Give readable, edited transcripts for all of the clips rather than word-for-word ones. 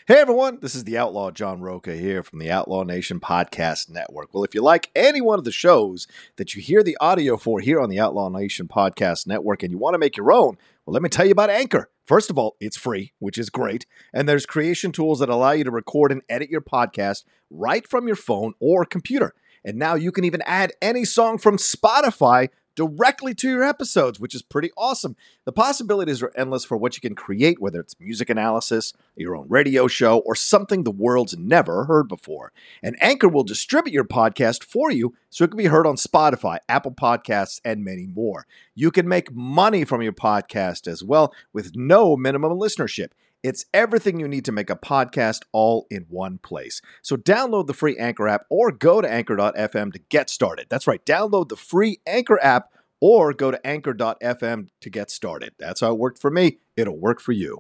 Hey everyone, this is the Outlaw John Roca here from the Outlaw Nation Podcast Network. Well, if you like any one of the shows that you hear the audio for here on the Outlaw Nation Podcast Network and you want to make your own, well, let me tell you about Anchor. First of all, it's free, which is great. And there's creation tools that allow you to record and edit your podcast right from your phone or computer. And now you can even add any song from Spotify directly to your episodes, which is pretty awesome. The possibilities are endless for what you can create, whether it's music analysis, your own radio show, or something the world's never heard before. And Anchor will distribute your podcast for you so it can be heard on Spotify, Apple Podcasts, and many more. You can make money from your podcast as well with no minimum listenership. It's everything you need to make a podcast all in one place. So download the free Anchor app or go to anchor.fm to get started. That's right, download the free Anchor app or go to anchor.fm to get started. That's how it worked for me. It'll work for you.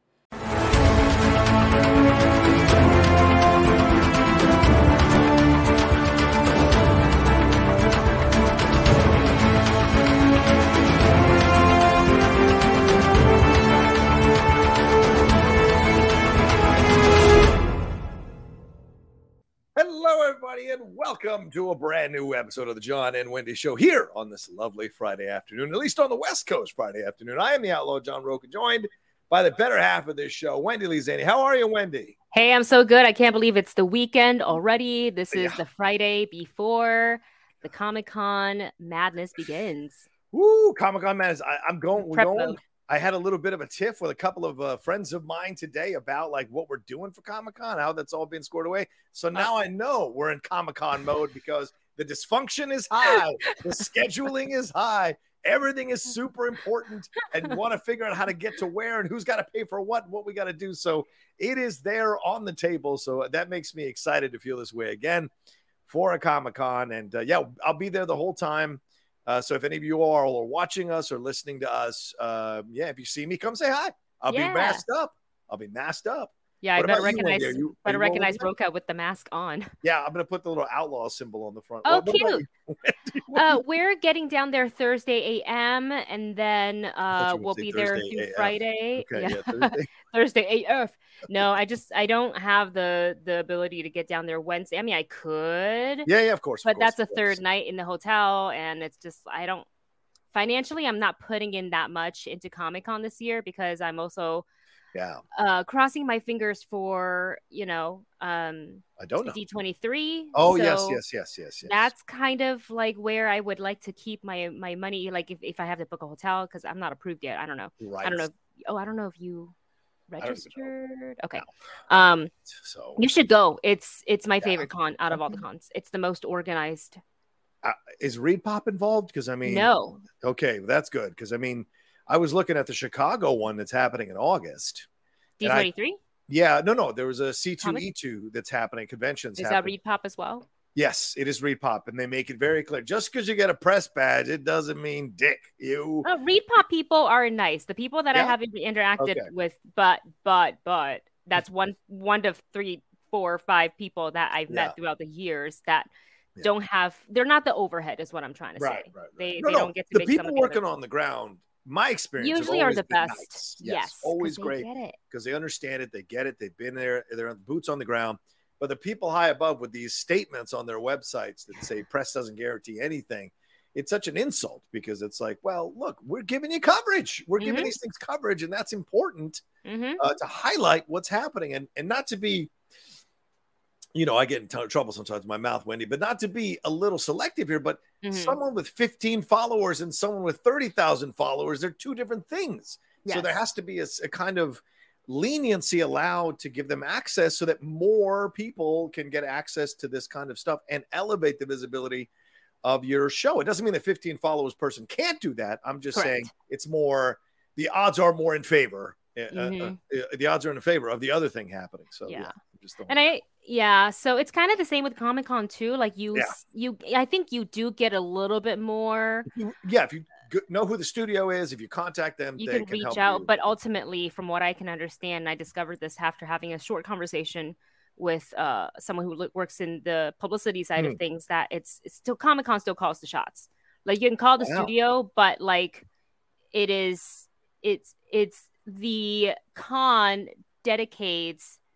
Hello, everybody, and welcome to a brand new episode of the John and Wendy Show here on this lovely Friday afternoon, at least on the West Coast Friday afternoon. I am the Outlaw John Roca, joined by the better half of this show, Wendy Lee Zaney. How are you, Wendy? Hey, I'm so good. I can't believe it's the weekend already. This is the Friday before the Comic-Con madness begins. Woo, Comic-Con madness. We're going. I had a little bit of a tiff with a couple of friends of mine today about like what we're doing for Comic-Con, how that's all been scored away. So now I know we're in Comic-Con mode because the dysfunction is high, the scheduling is high, everything is super important, and want to figure out how to get to where and who's got to pay for what we got to do. So it is there on the table. So that makes me excited to feel this way again for a Comic-Con. And I'll be there the whole time. So if any of you are watching us or listening to us, if you see me, come say hi. I'll be masked up. Yeah, I better recognize Roca with the mask on. Yeah, I'm going to put the little outlaw symbol on the front. Oh, cute. We're getting down there Thursday a.m. and then we'll be there through AF. Friday. Okay, Thursday. Thursday AF. No, I don't have the ability to get down there Wednesday. I mean, I could. Yeah, of course. But that's a third night in the hotel, and it's just financially, I'm not putting in that much into Comic-Con this year because I'm also crossing my fingers for I don't know D23. Oh, so yes. That's kind of like where I would like to keep my money. Like if I have to book a hotel because I'm not approved yet. I don't know. Right. I don't know. I don't know if you registered. Okay. So you should go. It's my favorite con out of all the cons. It's the most organized. Is ReedPop involved? Because no. Okay, that's good. Because I was looking at the Chicago one that's happening in August. D23? Yeah, no. There was a C2E2 that's happening. Conventions. Is that ReedPop as well? Yes, it is ReedPop, and they make it very clear. Just because you get a press badge, it doesn't mean dick. ReedPop people are nice. The people that I haven't interacted with, but that's one to 3, 4, 5 people that I've met throughout the years that don't have. They're not the overhead, is what I'm trying to say. Right. They don't get to the people working on the ground. My experience usually are the best. Nice. Yes, always great because they understand it. They get it. They've been there. They're boots on the ground. But the people high above with these statements on their websites that say press doesn't guarantee anything, it's such an insult because it's like, well, look, we're giving you coverage. We're giving these things coverage, and that's important to highlight what's happening and not to be, I get in trouble sometimes with my mouth, Wendy, but not to be a little selective here, but someone with 15 followers and someone with 30,000 followers, they're two different things. Yes. So there has to be a kind of leniency allowed to give them access so that more people can get access to this kind of stuff and elevate the visibility of your show. It doesn't mean that 15 followers person can't do that. I'm just saying it's more, the odds are more in favor. The odds are in favor of the other thing happening. So so it's kind of the same with Comic-Con too. Like I think you do get a little bit more. If you know who the studio is, if you contact them, you can reach out. But ultimately, from what I can understand, I discovered this after having a short conversation with someone who works in the publicity side of things, that it's still Comic-Con still calls the shots. Like you can call the studio, but like it's the con dedicates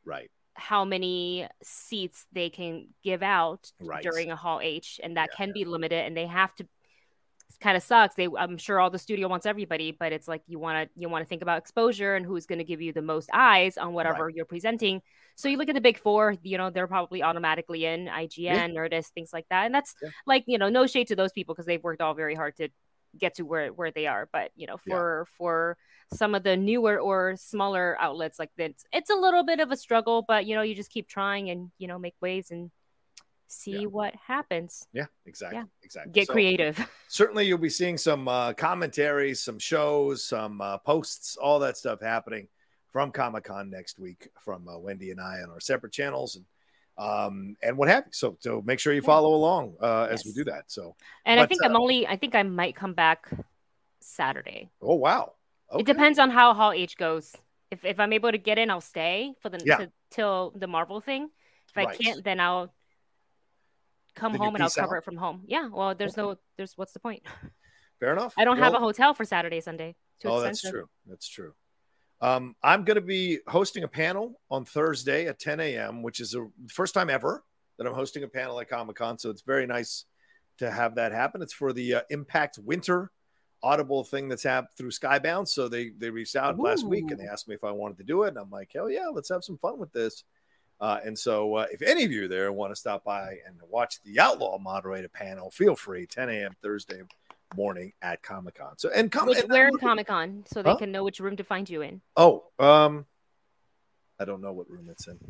Right. how many seats they can give out Right. during a Hall H, and that can be limited, and they have to. It kind of sucks. I'm sure all the studio wants everybody, but it's like you want to think about exposure and who's going to give you the most eyes on whatever you're presenting. So you look at the big four, they're probably automatically in IGN, Nerdist, things like that. And that's like, no shade to those people because they've worked all very hard to get to where they are. But, for some of the newer or smaller outlets like this, it's a little bit of a struggle, but, you just keep trying and, make waves and see what happens. Yeah, exactly. Exactly. Get creative. Certainly you'll be seeing some commentaries, some shows, some posts, all that stuff happening from Comic-Con next week from Wendy and I on our separate channels and what have you. So make sure you follow along as we do that. So, and I think I think I might come back Saturday. Oh, wow. Okay. It depends on how Hall H goes. If I'm able to get in, I'll stay for till the Marvel thing. If I can't, then I'll come home and I'll cover it from home. Yeah. Well, what's the point? Fair enough. I don't have a hotel for Saturday, Sunday. Too expensive. That's true. I'm going to be hosting a panel on Thursday at 10 a.m., which is the first time ever that I'm hosting a panel at Comic-Con. So it's very nice to have that happen. It's for the Impact Winter Audible thing that's happened through Skybound. So they reached out last week and they asked me if I wanted to do it. And I'm like, hell yeah, let's have some fun with this. And so if any of you there want to stop by and watch the Outlaw moderator panel, feel free, 10 a.m. Thursday morning at Comic-Con. So where in Comic-Con so they can know which room to find you in. Oh, I don't know what room it's in.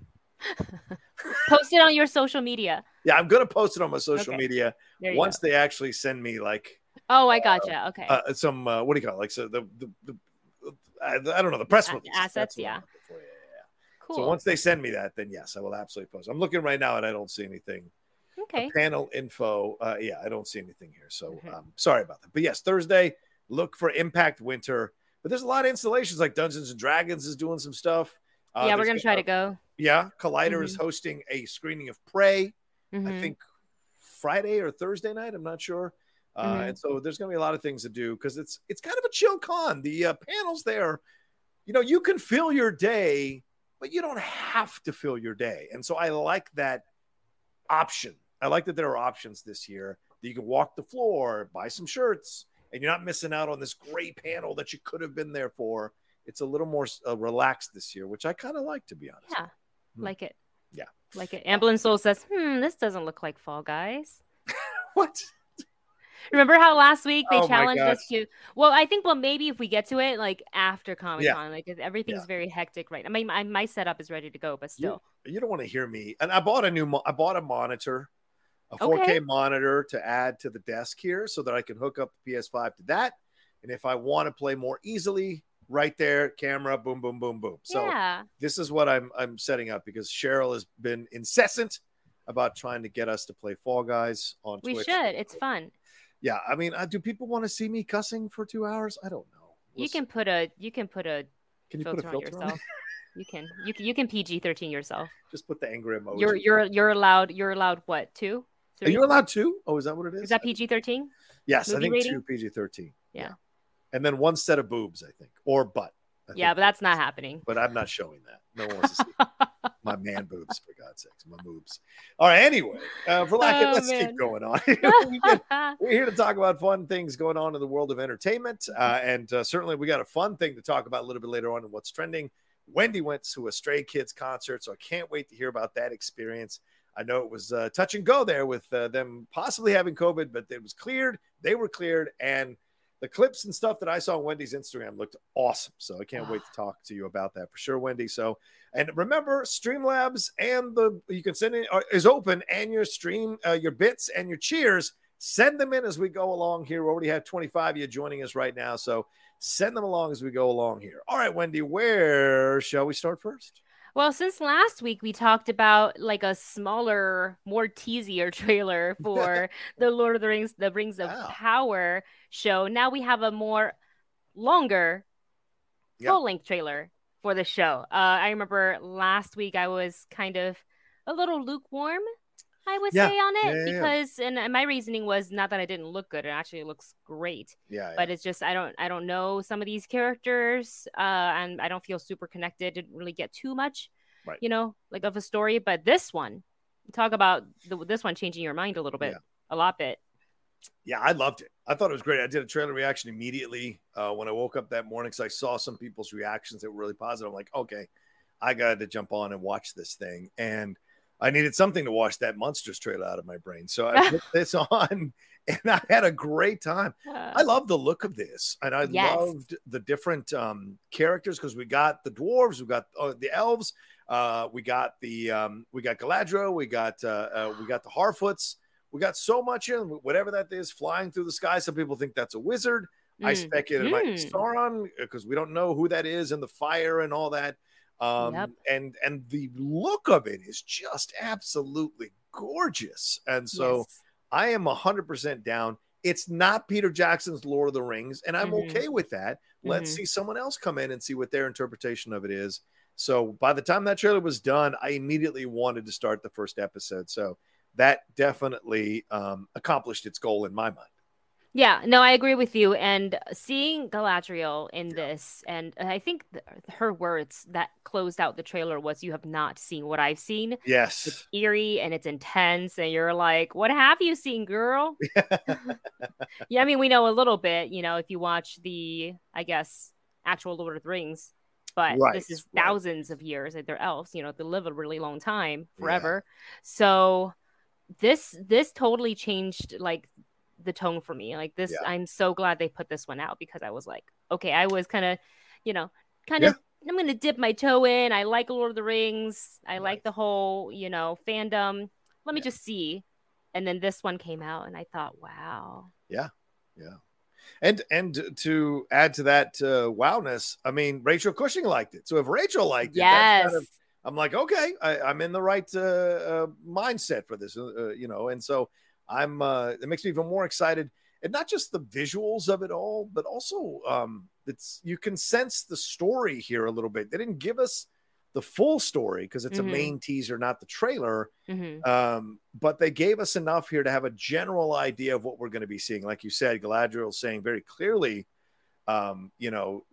Post it on your social media. Yeah, I'm going to post it on my social media once they actually send me like. Oh, I gotcha. Okay. Some what do you call it? Like so the I don't know, the press release assets. Yeah. Cool. So once they send me that, then yes, I will absolutely post. I'm looking right now and I don't see anything. Okay. Panel info. I don't see anything here. So sorry about that. But yes, Thursday, look for Impact Winter. But there's a lot of installations like Dungeons and Dragons is doing some stuff. We're going to try to go. Yeah. Collider is hosting a screening of Prey, I think Friday or Thursday night. I'm not sure. And so there's going to be a lot of things to do because it's kind of a chill con. The panels there, you can fill your day, but you don't have to fill your day. And so I like that option. I like that there are options this year that you can walk the floor, buy some shirts, and you're not missing out on this great panel that you could have been there for. It's a little more relaxed this year, which I kind of like, to be honest. Yeah, like it. Yeah. Like it. Amblin Soul says, this doesn't look like Fall Guys. What? Remember how last week they challenged us to? Well, I think maybe if we get to it like after Comic-Con, like everything's very hectic right. I mean, my setup is ready to go, but still, you don't want to hear me. And I bought a monitor, a 4K monitor to add to the desk here, so that I can hook up the PS5 to that. And if I want to play more easily, right there, camera, boom, boom, boom, boom. So this is what I'm setting up because Cheryl has been incessant about trying to get us to play Fall Guys on Twitch. We should. It's fun. Yeah, I mean, do people want to see me cussing for 2 hours? I don't know. You can put a filter on yourself. You can PG-13 yourself. Just put the angry emoji. You're allowed what, 2? 3? Are you allowed 2? Oh, is that what it is? Is that PG-13? Yes, movie I think rating? 2 PG-13. Yeah. And then 1 set of boobs, I think, or butt. But that's not happening. But I'm not showing that. No one wants to see my man boobs, for God's sakes, my boobs. All right, anyway, let's keep going on. We're here to talk about fun things going on in the world of entertainment. And certainly we got a fun thing to talk about a little bit later on in what's trending. Wendy went to a Stray Kids concert, so I can't wait to hear about that experience. I know it was touch and go there with them possibly having COVID, but it was cleared. They were cleared, and the clips and stuff that I saw on Wendy's Instagram looked awesome. So I can't wait to talk to you about that for sure, Wendy. So, and remember, Streamlabs and you can send it is open, and your stream, your bits and your cheers, send them in as we go along here. We already have 25 of you joining us right now. So send them along as we go along here. All right, Wendy, where shall we start first? Well, since last week we talked about like a smaller, more teasier trailer for the Lord of the Rings, the Rings of Power show, now we have a more longer full-length trailer for the show. I remember last week I was kind of a little lukewarm, I would say, on it because and my reasoning was not that it didn't look good. It actually looks great. But it's just I don't know some of these characters and I don't feel super connected. Didn't really get too much right. you know, like of a story. But this one, talk about this one changing your mind a little bit, a lot bit. Yeah, I loved it. I thought it was great. I did a trailer reaction immediately when I woke up that morning because I saw some people's reactions that were really positive. I'm like, okay, I got to jump on and watch this thing. And I needed something to wash that Monsters trailer out of my brain. So I put this on and I had a great time. I love the look of this. And I loved the different characters because we got the dwarves, we got the elves, we got Galadriel, we got the Harfoots. We got so much in whatever that is flying through the sky. Some people think that's a wizard. I speculate it might be Sauron because we don't know who that is and the fire and all that. And the look of it is just absolutely gorgeous. And so I am 100% down. It's not Peter Jackson's Lord of the Rings, and I'm okay with that. Let's see someone else come in and see what their interpretation of it is. So by the time that trailer was done, I immediately wanted to start the first episode. So that definitely accomplished its goal in my mind. Yeah, no, I agree with you. And seeing Galadriel in this, and I think her words that closed out the trailer was, "You have not seen what I've seen." Yes. It's eerie and it's intense. And you're like, what have you seen, girl? Yeah, I mean, we know a little bit, you know, if you watch the, I guess, actual Lord of the Rings. But this is thousands of years. They're elves, you know, they live a really long time, forever. So this totally changed, like, the tone for me. Like this, I'm so glad they put this one out because I was like, okay, I was kind of, you know, I'm going to dip my toe in. I like Lord of the Rings. I like the whole, you know, fandom. Let me just see. And then this one came out and I thought, wow. Yeah. And to add to that wowness, I mean, Rachel Cushing liked it. So if Rachel liked it, that's kind of, I'm like, okay, I'm in the right mindset for this, you know, and so it makes me even more excited, and not just the visuals of it all, but also you can sense the story here a little bit. They didn't give us the full story because it's a main teaser, not the trailer. But they gave us enough here to have a general idea of what we're going to be seeing. Like you said, Galadriel saying very clearly, you know,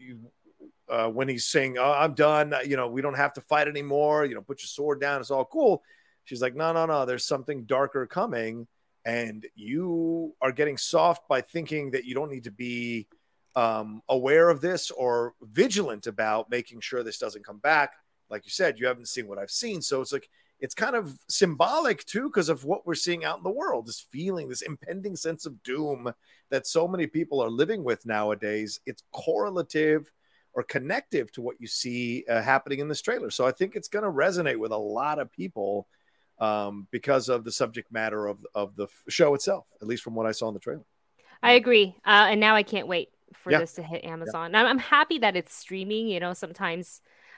when he's saying, "Oh, I'm done," you know, we don't have to fight anymore. You know, put your sword down. It's all cool. She's like, no, there's something darker coming. And you are getting soft by thinking that you don't need to be aware of this or vigilant about making sure this doesn't come back. Like you said, you haven't seen what I've seen. So it's like, it's kind of symbolic too, because of what we're seeing out in the world, this feeling, this impending sense of doom that so many people are living with nowadays. It's correlative or connective to what you see happening in this trailer. So I think it's going to resonate with a lot of people because of the subject matter of the show itself, at least from what I saw in the trailer. I agree. And now I can't wait for this to hit Amazon. Yeah. I'm happy that it's streaming. You know, sometimes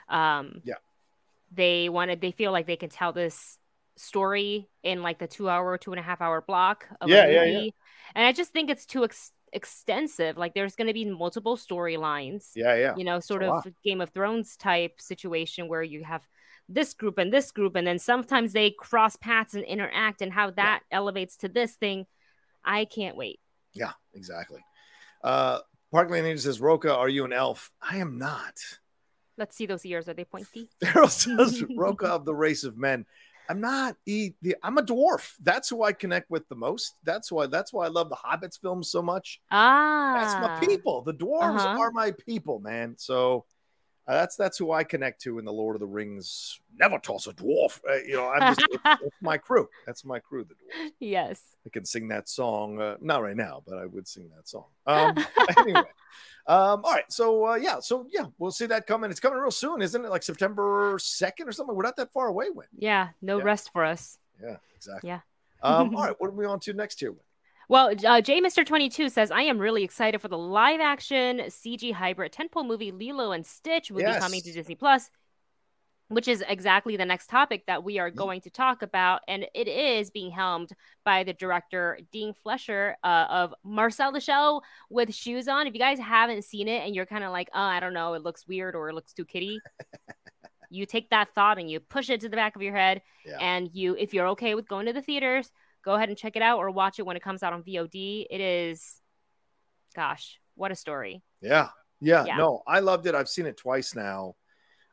they feel like they can tell this story in like the 2.5 hour block of a movie. And I just think it's too extensive. Like there's going to be multiple storylines. You know, sort of Game of Thrones type situation where you have this group, and then sometimes they cross paths and interact, and how that elevates to this thing. I can't wait. Yeah, exactly. Parkland Angel says, Rocha, are you an elf? I am not. Let's see those ears. Are they pointy? Daryl says, Rocha of the race of men. I'm not. I'm a dwarf. That's who I connect with the most. That's why I love the Hobbits films so much. That's my people. The dwarves are my people, man. So that's who I connect to in the Lord of the Rings. Never toss a dwarf. You know, it's my crew. That's my crew, the dwarves. Yes. I can sing that song. Not right now, but I would sing that song. Anyway. All right. So we'll see that coming. It's coming real soon, isn't it? Like September 2nd or something. We're not that far away. Yeah. No rest for us. Yeah, exactly. Yeah. All right. What are we on to next here? Well, J Mr. 22 says, I am really excited for the live action CG hybrid tentpole movie Lilo and Stitch will be coming to Disney Plus, which is exactly the next topic that we are going to talk about. And it is being helmed by the director, Dean Flesher, of Marcel the Shell with Shoes On. If you guys haven't seen it and you're kind of like, oh, I don't know, it looks weird or it looks too kiddie. You take that thought and you push it to the back of your head. And if you're okay with going to the theaters, go ahead and check it out or watch it when it comes out on VOD. It is, gosh, what a story. Yeah. No, I loved it. I've seen it twice now.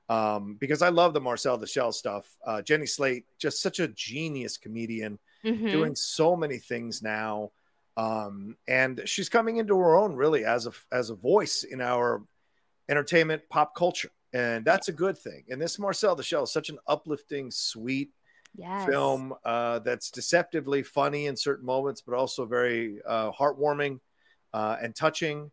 because I love the Marcel the Shell stuff. Jenny Slate, just such a genius comedian, doing so many things now. And she's coming into her own really as a voice in our entertainment pop culture. And that's a good thing. And this Marcel the Shell is such an uplifting, sweet film that's deceptively funny in certain moments, but also very heartwarming and touching.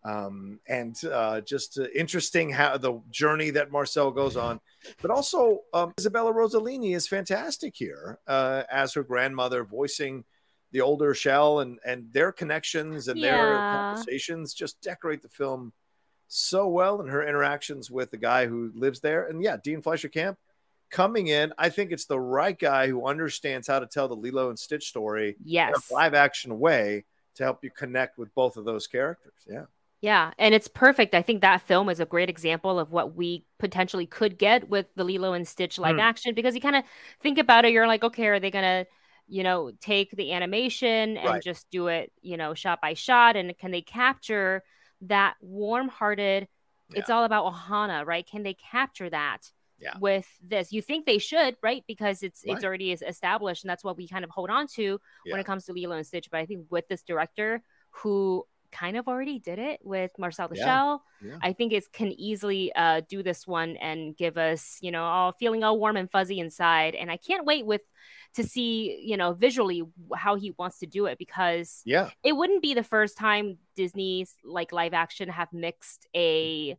Just interesting how the journey that Marcel goes on, but also Isabella Rossellini is fantastic here as her grandmother, voicing the older Shell, and their connections and their conversations just decorate the film so well, and her interactions with the guy who lives there. And Dean Fleischer Camp coming in, I think it's the right guy who understands how to tell the Lilo and Stitch story in a live action way to help you connect with both of those characters. Yeah, and it's perfect. I think that film is a great example of what we potentially could get with the Lilo and Stitch live action, because you kind of think about it, you're like, okay, are they going to, take the animation and just do it, shot by shot? And can they capture that warm-hearted, it's all about Ohana, right? Can they capture that with this? You think they should, right? Because it's already established, and that's what we kind of hold on to when it comes to Lilo and Stitch. But I think with this director who kind of already did it with Marcel the Shell, I think it can easily do this one and give us, all feeling all warm and fuzzy inside. And I can't wait to see, visually how he wants to do it, because it wouldn't be the first time Disney's like live action have mixed a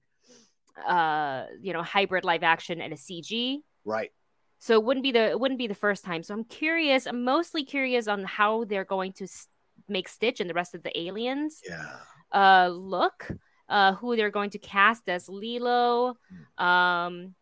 hybrid live action and a CG. Right. So it wouldn't be the first time. So I'm mostly curious on how they're going to make Stitch and the rest of the aliens look, who they're going to cast as Lilo, and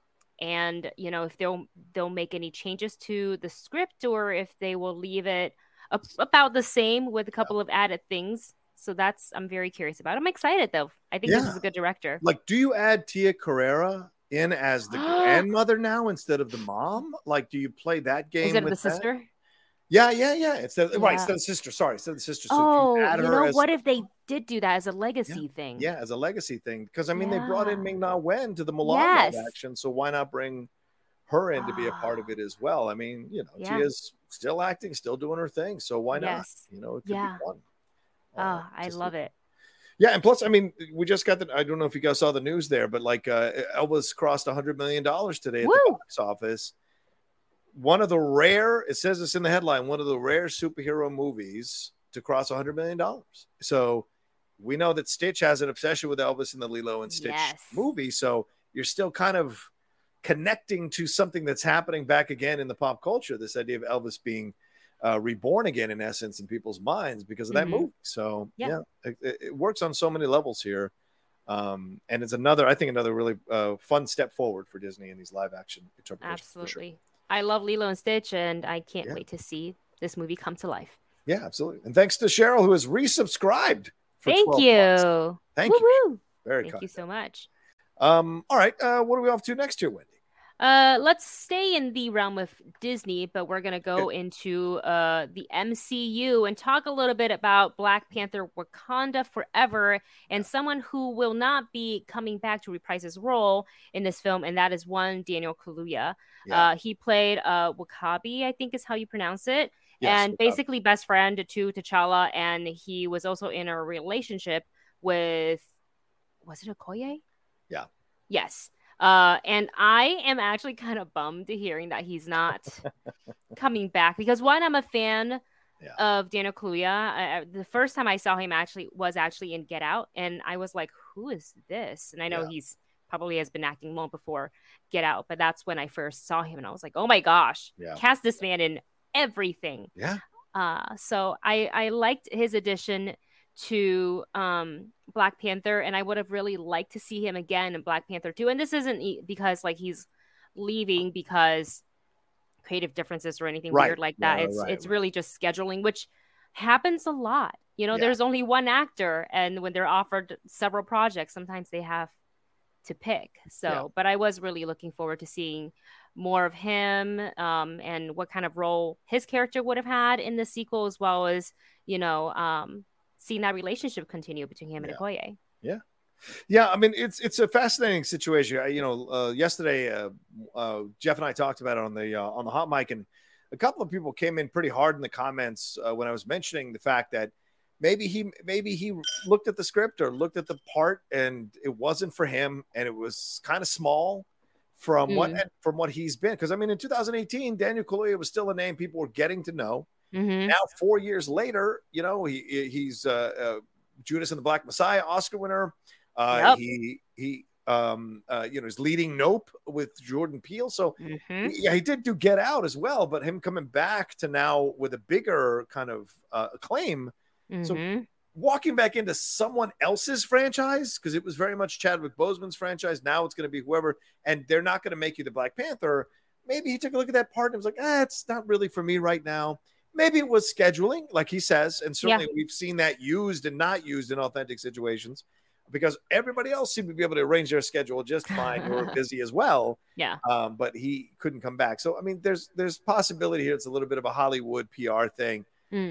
if they'll make any changes to the script, or if they will leave it about the same with a couple of added things. So I'm very curious about. I'm excited though. I think this is a good director. Like, do you add Tia Carrera in as the grandmother now instead of the mom? Like, do you play that game instead of the that? Sister? Yeah. Instead of the sister. Sorry, instead of the sister. So what if they did do that as a legacy thing? Yeah, as a legacy thing. Because they brought in Ming-Na Wen to the Mulan live action, so why not bring her in to be a part of it as well? Tia's still acting, still doing her thing, so why not? It could be fun. I love it. Yeah, and plus, we just got I don't know if you guys saw the news there, but Elvis crossed $100 million today at the box office. One of the rare, it says this in the headline, one of the rare superhero movies to cross $100 million. So we know that Stitch has an obsession with Elvis in the Lilo and Stitch movie. So you're still kind of connecting to something that's happening back again in the pop culture, this idea of Elvis being reborn again, in essence, in people's minds because of that movie. So it works on so many levels here. And it's another really fun step forward for Disney in these live action interpretations. Absolutely. I love Lilo and Stitch, and I can't wait to see this movie come to life. Yeah, absolutely. And thanks to Cheryl, who has resubscribed. Thank you. Thank you. Very Thank you so much. All right. What are we off to next here, Wendy? Let's stay in the realm of Disney, but we're going to go into the MCU and talk a little bit about Black Panther Wakanda Forever, and someone who will not be coming back to reprise his role in this film, and that is one Daniel Kaluuya. He played W'Kabi, I think is how you pronounce it, and basically best friend to T'Challa, and he was also in a relationship with, was it Okoye? Yeah. Yes. And I am actually kind of bummed hearing that he's not coming back, because one, I'm a fan of Daniel Kaluuya. The first time I saw him was in Get Out, and I was like, who is this? And I know he's probably has been acting long before Get Out, but that's when I first saw him, and I was like, oh my gosh, cast this man in everything. Yeah. So I liked his addition to Black Panther, and I would have really liked to see him again in Black Panther 2. And this isn't because he's leaving because creative differences or anything weird like that. It's really just scheduling, which happens a lot. There's only one actor, and when they're offered several projects, sometimes they have to pick. But I was really looking forward to seeing more of him, and what kind of role his character would have had in the sequel, as well as seeing that relationship continue between him and Okoye. Yeah. Yeah, I mean it's a fascinating situation. Yesterday Jeff and I talked about it on the hot mic, and a couple of people came in pretty hard in the comments when I was mentioning the fact that maybe he looked at the script or looked at the part and it wasn't for him, and it was kind of small from what he's been. Because I mean, in 2018, Daniel Kaluuya was still a name people were getting to know. Mm-hmm. Now, 4 years later, he's Judas and the Black Messiah Oscar winner. Yep. He's leading Nope with Jordan Peele. So he did do Get Out as well, but him coming back to now with a bigger kind of acclaim. So walking back into someone else's franchise, because it was very much Chadwick Boseman's franchise. Now it's going to be whoever, and they're not going to make you the Black Panther. Maybe he took a look at that part and was like, it's not really for me right now. Maybe it was scheduling, like he says. And certainly we've seen that used and not used in authentic situations, because everybody else seemed to be able to arrange their schedule just fine. They were busy as well. Yeah. But he couldn't come back. So, I mean, there's possibility here. It's a little bit of a Hollywood PR thing.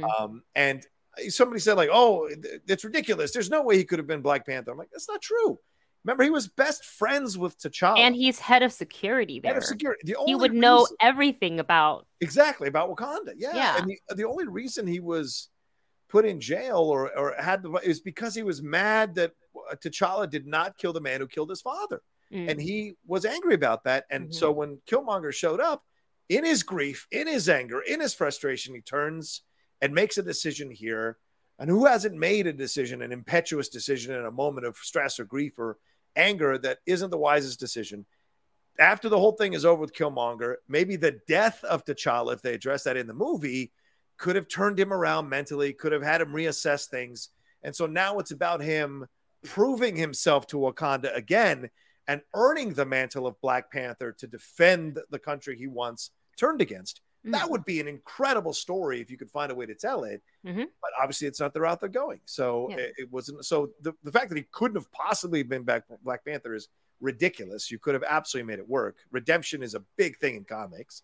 And somebody said, like, oh, it's ridiculous. There's no way he could have been Black Panther. I'm like, that's not true. Remember, he was best friends with T'Challa. And he's head of security there. Head of security. He would know everything about Wakanda. Yeah. And the only reason he was put in jail or had is because he was mad that T'Challa did not kill the man who killed his father. And he was angry about that. And so when Killmonger showed up, in his grief, in his anger, in his frustration, he turns and makes a decision here. And who hasn't made a decision, an impetuous decision in a moment of stress or grief or anger that isn't the wisest decision? After the whole thing is over with Killmonger, maybe the death of T'Challa, if they address that in the movie, could have turned him around mentally, could have had him reassess things. And so now it's about him proving himself to Wakanda again and earning the mantle of Black Panther to defend the country he once turned against. That would be an incredible story if you could find a way to tell it. But obviously it's not the route they're going. So it wasn't. So the fact that he couldn't have possibly been Black Panther is ridiculous. You could have absolutely made it work. Redemption is a big thing in comics.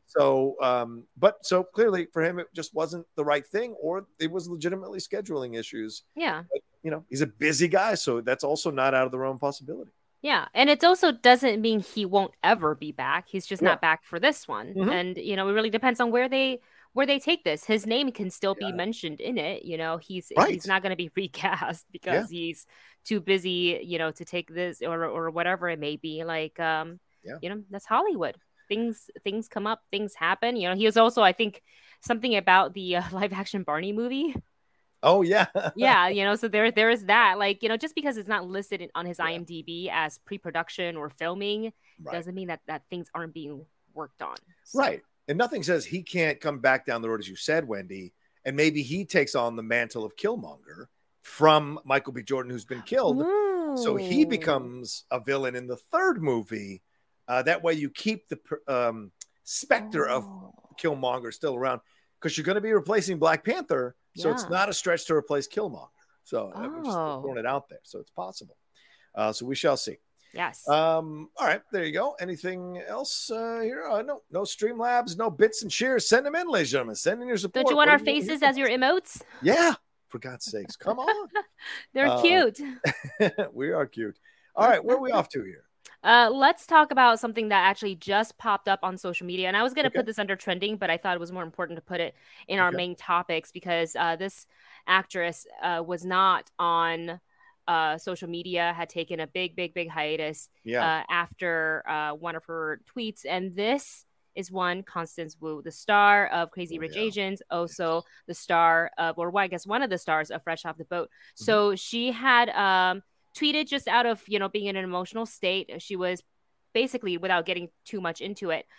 So, so clearly for him, it just wasn't the right thing, or it was legitimately scheduling issues. Yeah. But, he's a busy guy. So that's also not out of the realm of possibility. Yeah. And it also doesn't mean he won't ever be back. He's just not back for this one. And, it really depends on where they take this. His name can still be mentioned in it. He's not going to be recast because he's too busy, to take this or whatever it may be. Like, that's Hollywood. Things come up, things happen. He was also, I think, something about the live action Barney movie. Oh, yeah. Yeah, so there is that. Like, just because it's not listed on his IMDb as pre-production or filming doesn't mean that things aren't being worked on. So. Right. And nothing says he can't come back down the road, as you said, Wendy, and maybe he takes on the mantle of Killmonger from Michael B. Jordan, who's been killed. Ooh. So he becomes a villain in the third movie. That way you keep the specter of Killmonger still around, because you're going to be replacing Black Panther. So it's not a stretch to replace Killmonger. So I'm just throwing it out there. So it's possible. So we shall see. Yes. All right. There you go. Anything else here? No Streamlabs, no bits and shares. Send them in, ladies and gentlemen. Send in your support. Don't you want our faces as your emotes? Yeah. For God's sakes. Come on. They're cute. We are cute. All right. Where are we off to here? Let's talk about something that actually just popped up on social media. And I was going to put this under trending, but I thought it was more important to put it in our main topics, because this actress was not on social media, had taken a big hiatus after one of her tweets. And this is one Constance Wu, the star of Crazy Rich Asians, also the star of, one of the stars of Fresh Off the Boat. So she had tweeted just out of, being in an emotional state. She was basically, without getting too much into it,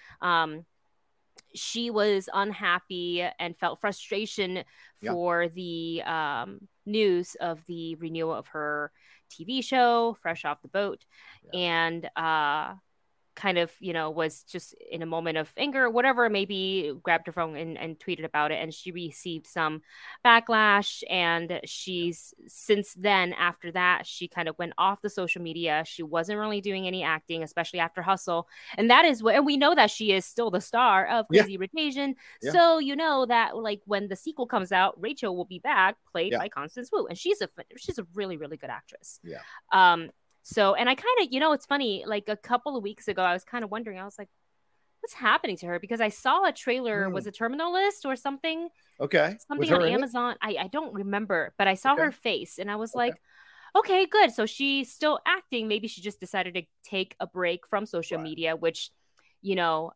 she was unhappy and felt frustration for the news of the renewal of her TV show, Fresh Off the Boat. And kind of, was just in a moment of anger or whatever, maybe grabbed her phone and tweeted about it. And she received some backlash. And she's since then, after that, she kind of went off the social media. She wasn't really doing any acting, especially after Hustle. And that is what, and we know that she is still the star of Crazy Rich Asian. Yeah. So you know that like when the sequel comes out, Rachel will be back, played by Constance Wu. And she's a really, really good actress. Yeah. So, and I kind of, it's funny, like a couple of weeks ago, I was kind of wondering, I was like, what's happening to her? Because I saw a trailer, was it Terminal List or something? Okay. Something on Amazon. I don't remember, but I saw her face and I was like, okay, good. So she's still acting. Maybe she just decided to take a break from social media, which, the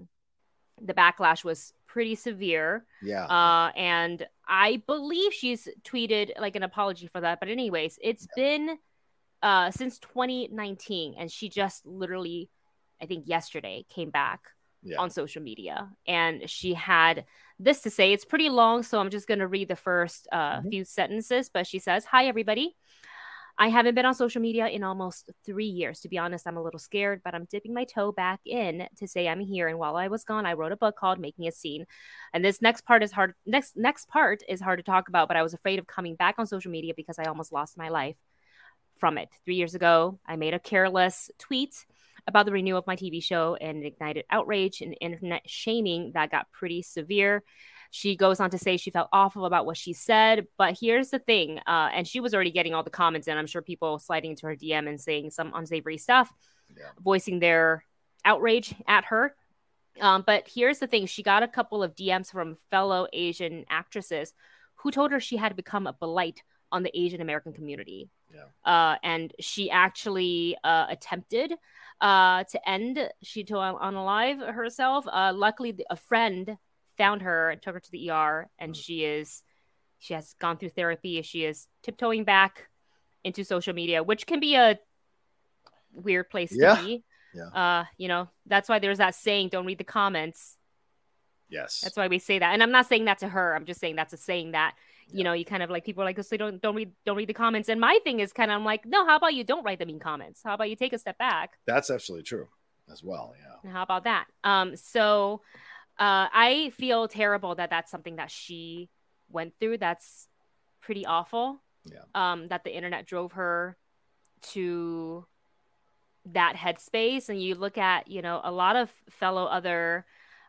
backlash was pretty severe. Yeah. And I believe she's tweeted like an apology for that. But anyways, it's been since 2019, and she just literally, I think yesterday, came back on social media, and she had this to say. It's pretty long, so I'm just going to read the first few sentences. But she says, "Hi everybody, I haven't been on social media in almost 3 years. To be honest, I'm a little scared, but I'm dipping my toe back in to say I'm here. And while I was gone, I wrote a book called Making a Scene. And this next part is hard. Next part is hard to talk about, but I was afraid of coming back on social media because I almost lost my life from it. 3 years ago, I made a careless tweet about the renewal of my TV show, and it ignited outrage and internet shaming that got pretty severe." She goes on to say she felt awful about what she said, but here's the thing. And she was already getting all the comments, and I'm sure people sliding into her DM and saying some unsavory stuff, voicing their outrage at her. But here's the thing. She got a couple of DMs from fellow Asian actresses who told her she had become a blight on the Asian American community. And she actually attempted to end, she told on Alive herself. Luckily, a friend found her and took her to the ER, and she has gone through therapy. She is tiptoeing back into social media, which can be a weird place to be. That's why there's that saying, don't read the comments. Yes. That's why we say that. And I'm not saying that to her. I'm just saying that's a saying that, you kind of like, people are like, so don't read the comments. And my thing is kind of, I'm like, no, how about you don't write the mean comments? How about you take a step back? That's absolutely true as well. Yeah. And how about that? So I feel terrible that that's something that she went through. That's pretty awful. Yeah. That the internet drove her to that headspace. And you look at, a lot of fellow other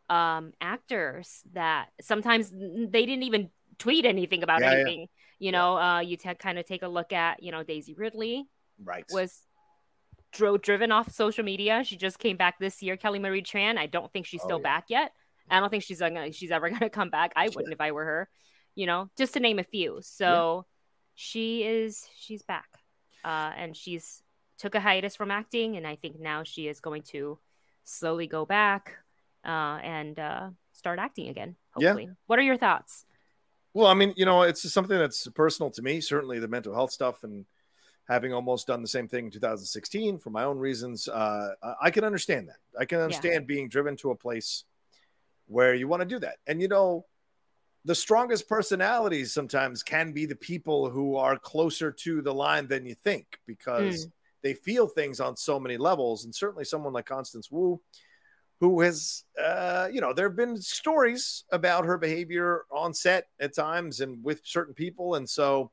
actors that sometimes they didn't even tweet anything about anything. You kind of take a look at, Daisy Ridley was driven off social media. She just came back this year. Kelly Marie Tran, I don't think she's still back yet. I don't think she's ever gonna come back. I wouldn't if I were her, just to name a few. So she's back, and she's took a hiatus from acting, and I think now she is going to slowly go back and start acting again, hopefully. Yeah. What are your thoughts? Well, I mean, it's just something that's personal to me, certainly the mental health stuff, and having almost done the same thing in 2016 for my own reasons. I can understand that. I can understand being driven to a place where you want to do that. And, the strongest personalities sometimes can be the people who are closer to the line than you think, because they feel things on so many levels. And certainly someone like Constance Wu, who has, there have been stories about her behavior on set at times and with certain people. And so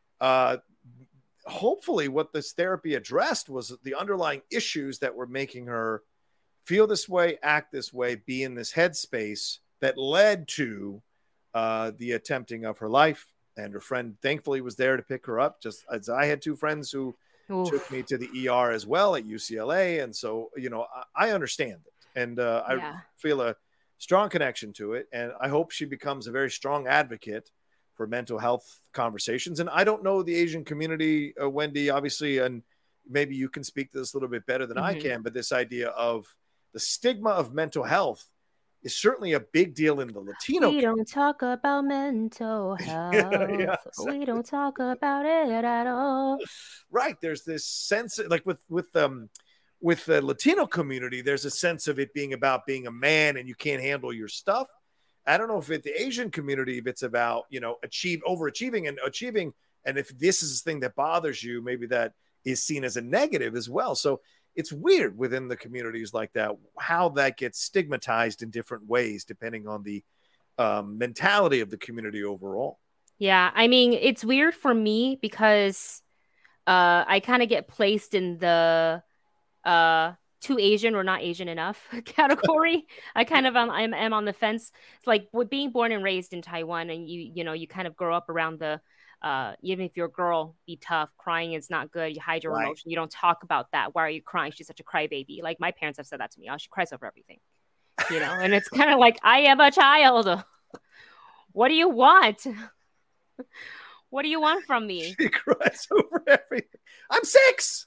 hopefully what this therapy addressed was the underlying issues that were making her feel this way, act this way, be in this headspace that led to the attempting of her life. And her friend thankfully was there to pick her up, just as I had two friends who took me to the ER as well at UCLA. And so, I understand it. And I feel a strong connection to it. And I hope she becomes a very strong advocate for mental health conversations. And I don't know the Asian community, Wendy, obviously, and maybe you can speak to this a little bit better than I can, but this idea of the stigma of mental health is certainly a big deal in the Latino community. We don't talk about mental health. Exactly. We don't talk about it at all. Right. There's this sense, like with the Latino community, there's a sense of it being about being a man and you can't handle your stuff. I don't know if the Asian community, if it's about, overachieving and achieving. And if this is the thing that bothers you, maybe that is seen as a negative as well. So it's weird within the communities like that, how that gets stigmatized in different ways, depending on the mentality of the community overall. Yeah. I mean, it's weird for me because I kind of get placed in the too Asian or not Asian enough category. I kind of am on the fence. It's like with being born and raised in Taiwan, and you kind of grow up around the even if you're a girl, be tough. Crying is not good. You hide your emotion. You don't talk about that. Why are you crying? She's such a crybaby. Like my parents have said that to me. Oh, she cries over everything. And it's kind of like, I am a child. What do you want? What do you want from me? She cries over everything. I'm 6.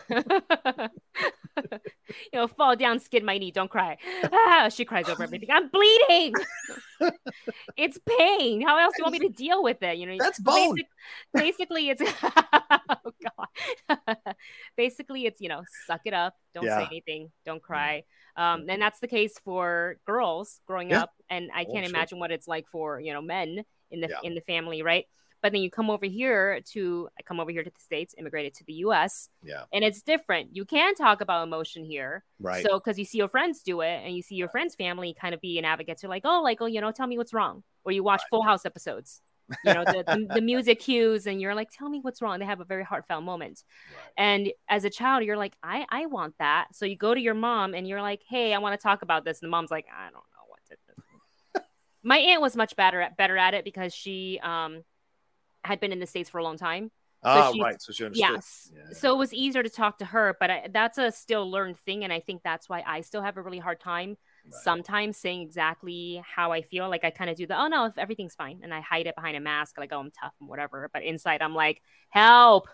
Fall down, skid my knee, don't cry. She cries over everything. I'm bleeding. It's pain. How else do you want me to deal with it? That's bone. Basically it's oh god. Basically it's suck it up, don't say anything, don't cry. And that's the case for girls growing up, and I can't imagine what it's like for men in the family, right? But then you come over here to the States, immigrated to the US. Yeah. And it's different. You can talk about emotion here. Right. So, because you see your friends do it and you see your friends' family kind of be an advocate. So like, tell me what's wrong. Or you watch Full House episodes, the music cues, and you're like, tell me what's wrong. They have a very heartfelt moment. Right. And as a child, you're like, I want that. So you go to your mom and you're like, hey, I want to talk about this. And the mom's like, I don't know what to do. My aunt was much better at it because she, had been in the States for a long time. So right. So she understood. Yes. Yeah. So it was easier to talk to her, but that's a still learned thing. And I think that's why I still have a really hard time sometimes saying exactly how I feel. Like I kind of do the, oh no, if everything's fine. And I hide it behind a mask, like, oh, I'm tough and whatever. But inside I'm like, help.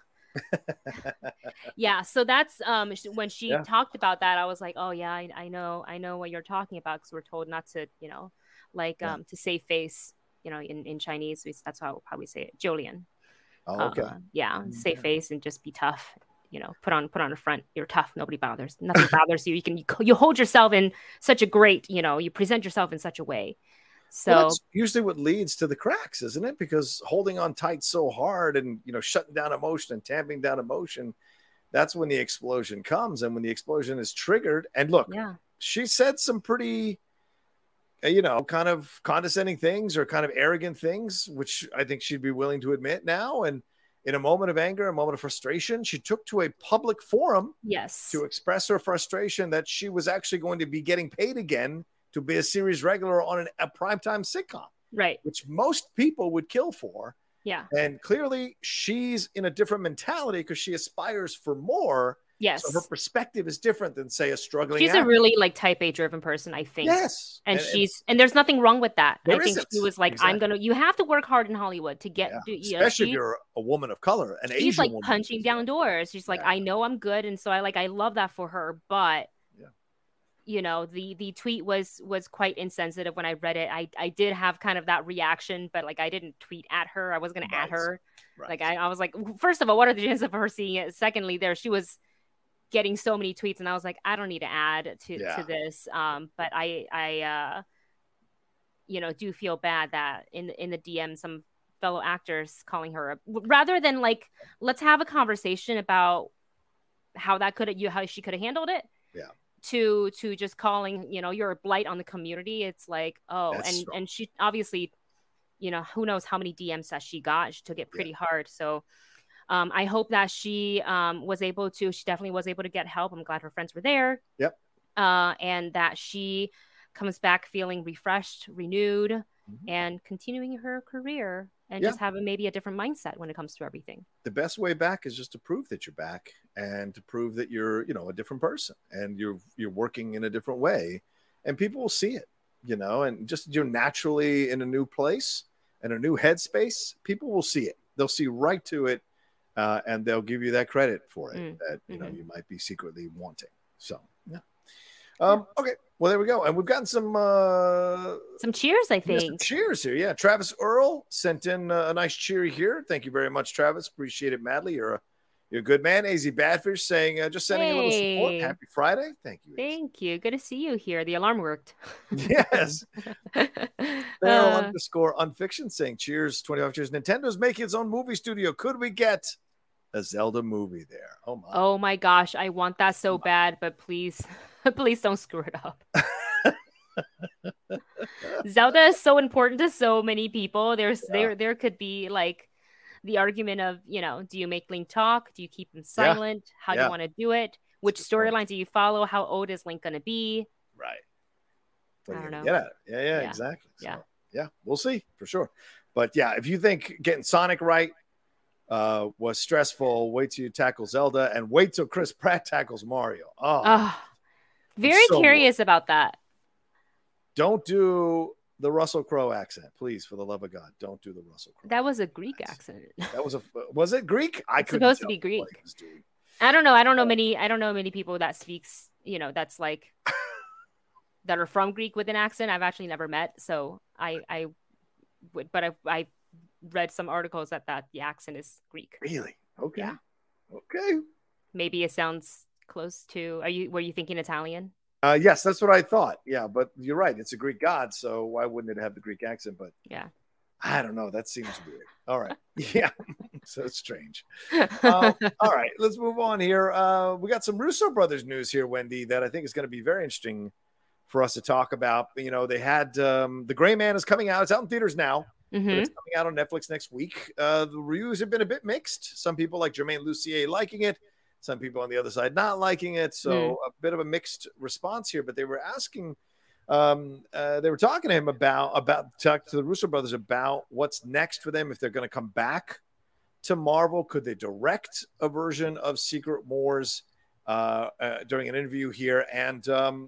Yeah. So that's when she talked about that, I was like, oh yeah, I know what you're talking about. Because we're told not to, to save face. In Chinese, that's how we say it. Jolien. Oh, okay. Save face and just be tough. Put on a front. You're tough. Nobody bothers. Nothing bothers you. You hold yourself in such a great. You present yourself in such a way. So that's usually what leads to the cracks, isn't it? Because holding on tight so hard and shutting down emotion and tamping down emotion, that's when the explosion comes. And when the explosion is triggered, and look, she said some pretty. Kind of condescending things or kind of arrogant things, which I think she'd be willing to admit now. And in a moment of anger, a moment of frustration, she took to a public forum to express her frustration that she was actually going to be getting paid again to be a series regular on a primetime sitcom, right? Which most people would kill for. Yeah. And clearly she's in a different mentality because she aspires for more. Yes. So her perspective is different than, say, a struggling She's actor. a really type A driven person, I think. Yes. And there's nothing wrong with that. I think she was like, exactly. you have to work hard in Hollywood to get, especially if you're a woman of color, an Asian woman. She's like punching down doors. She's like, I know I'm good. And so I love that for her. But, the tweet was quite insensitive when I read it. I did have kind of that reaction, but I didn't tweet at her. I was going to add her. Right. I was like, first of all, what are the chances of her seeing it? Secondly, she was getting so many tweets, and I was like, I don't need to add to this. But I do feel bad that in the DM, some fellow actors calling her rather than let's have a conversation about how she could have handled it. Yeah. To just calling, you're a blight on the community. It's like, and she obviously, who knows how many DMs that she got. She took it pretty hard. So I hope that she definitely was able to get help. I'm glad her friends were there. Yep. And that she comes back feeling refreshed, renewed, and continuing her career and just having maybe a different mindset when it comes to everything. The best way back is just to prove that you're back and to prove that you're, a different person and you're working in a different way, and people will see it, and just you're naturally in a new place and a new headspace. People will see it. They'll see right to it. And they'll give you that credit for it that you might be secretly wanting. So okay, well there we go, and we've gotten some cheers. I think some cheers here. Yeah, Travis Earl sent in a nice cheer here. Thank you very much, Travis. Appreciate it madly. You're a good man. AZ Badfish saying just sending a little support. Happy Friday. Thank you. Thank you. Good to see you here. The alarm worked. Yes. _unfiction saying cheers. 25 cheers. Nintendo's making its own movie studio. Could we get a Zelda movie there. Oh my gosh, I want that so bad, but please, please don't screw it up. Zelda is so important to so many people. There could be like the argument of, do you make Link talk? Do you keep him silent? How do you want to do it? Which storyline do you follow? How old is Link going to be? Right. I don't know. Yeah, exactly. So, yeah, we'll see for sure. But yeah, if you think getting Sonic right was stressful, wait till you tackle Zelda and wait till Chris Pratt tackles Mario. Very curious about that. Don't do the Russell Crowe accent, please, for the love of God. Don't do the Russell Crowe. That was a Greek accent. Was it Greek? It's supposed to be Greek. I don't know. I don't know many people that speaks, that's like that are from Greek with an accent. I've actually never met. So I read some articles that the accent is Greek. Really? Okay. Yeah. Okay. Maybe it sounds close to. Were you thinking Italian? Yes, that's what I thought. Yeah, but you're right. It's a Greek god, so why wouldn't it have the Greek accent? But yeah, I don't know. That seems weird. All right. Yeah, so strange. All right, let's move on here. We got some Russo brothers news here, Wendy, that I think is going to be very interesting for us to talk about. They had The Gray Man is coming out. It's out in theaters now. Mm-hmm. It's coming out on Netflix next week. The reviews have been a bit mixed. Some people like Jermaine Lussier liking it. Some people on the other side not liking it. So a bit of a mixed response here. But they were asking, they were talking to him talk to the Russo brothers about what's next for them if they're going to come back to Marvel. Could they direct a version of Secret Wars during an interview here? And,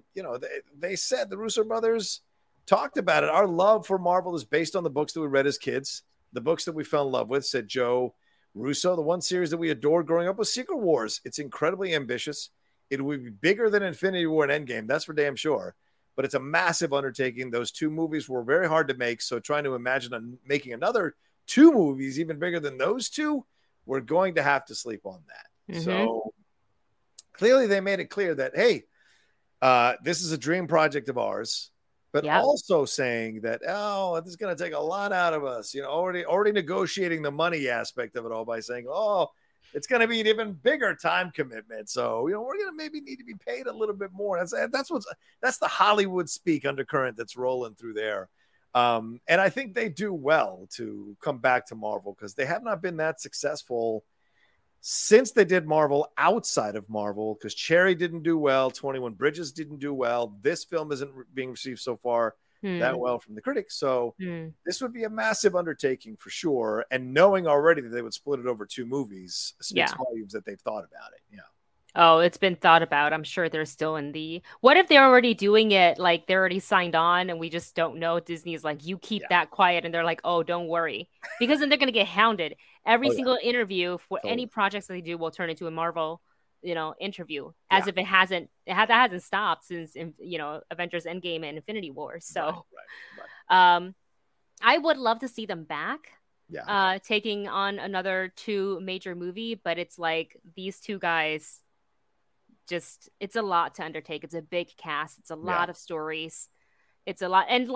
they said, the Russo brothers talked about it. Our love for Marvel is based on the books that we read as kids, the books that we fell in love with, said Joe Russo. The one series that we adored growing up was Secret Wars. It's incredibly ambitious. It would be bigger than Infinity War and Endgame. That's for damn sure. But it's a massive undertaking. Those two movies were very hard to make. So trying to imagine making another two movies even bigger than those two, we're going to have to sleep on that. Mm-hmm. So clearly they made it clear that, hey, this is a dream project of ours. But also saying that, this is going to take a lot out of us, already negotiating the money aspect of it all by saying, it's going to be an even bigger time commitment. So, we're going to maybe need to be paid a little bit more. That's the Hollywood speak undercurrent that's rolling through there. And I think they do well to come back to Marvel because they have not been that successful since they did Marvel outside of Marvel, because Cherry didn't do well, 21 Bridges didn't do well. This film isn't being received so far that well from the critics. So this would be a massive undertaking for sure. And knowing already that they would split it over two movies speaks volumes that they've thought about it. Yeah. Oh, it's been thought about. I'm sure they're still what if they're already doing it? Like they're already signed on and we just don't know. Disney's like, you keep that quiet. And they're like, oh, don't worry. Because then they're going to get hounded. Every single interview for any projects that they do will turn into a Marvel, interview as if that hasn't stopped since, Avengers Endgame and Infinity War. So, I would love to see them back. Yeah. Taking on another two major movie, but it's like these two guys. It's a lot to undertake. It's a big cast. It's a lot of stories. It's a lot. And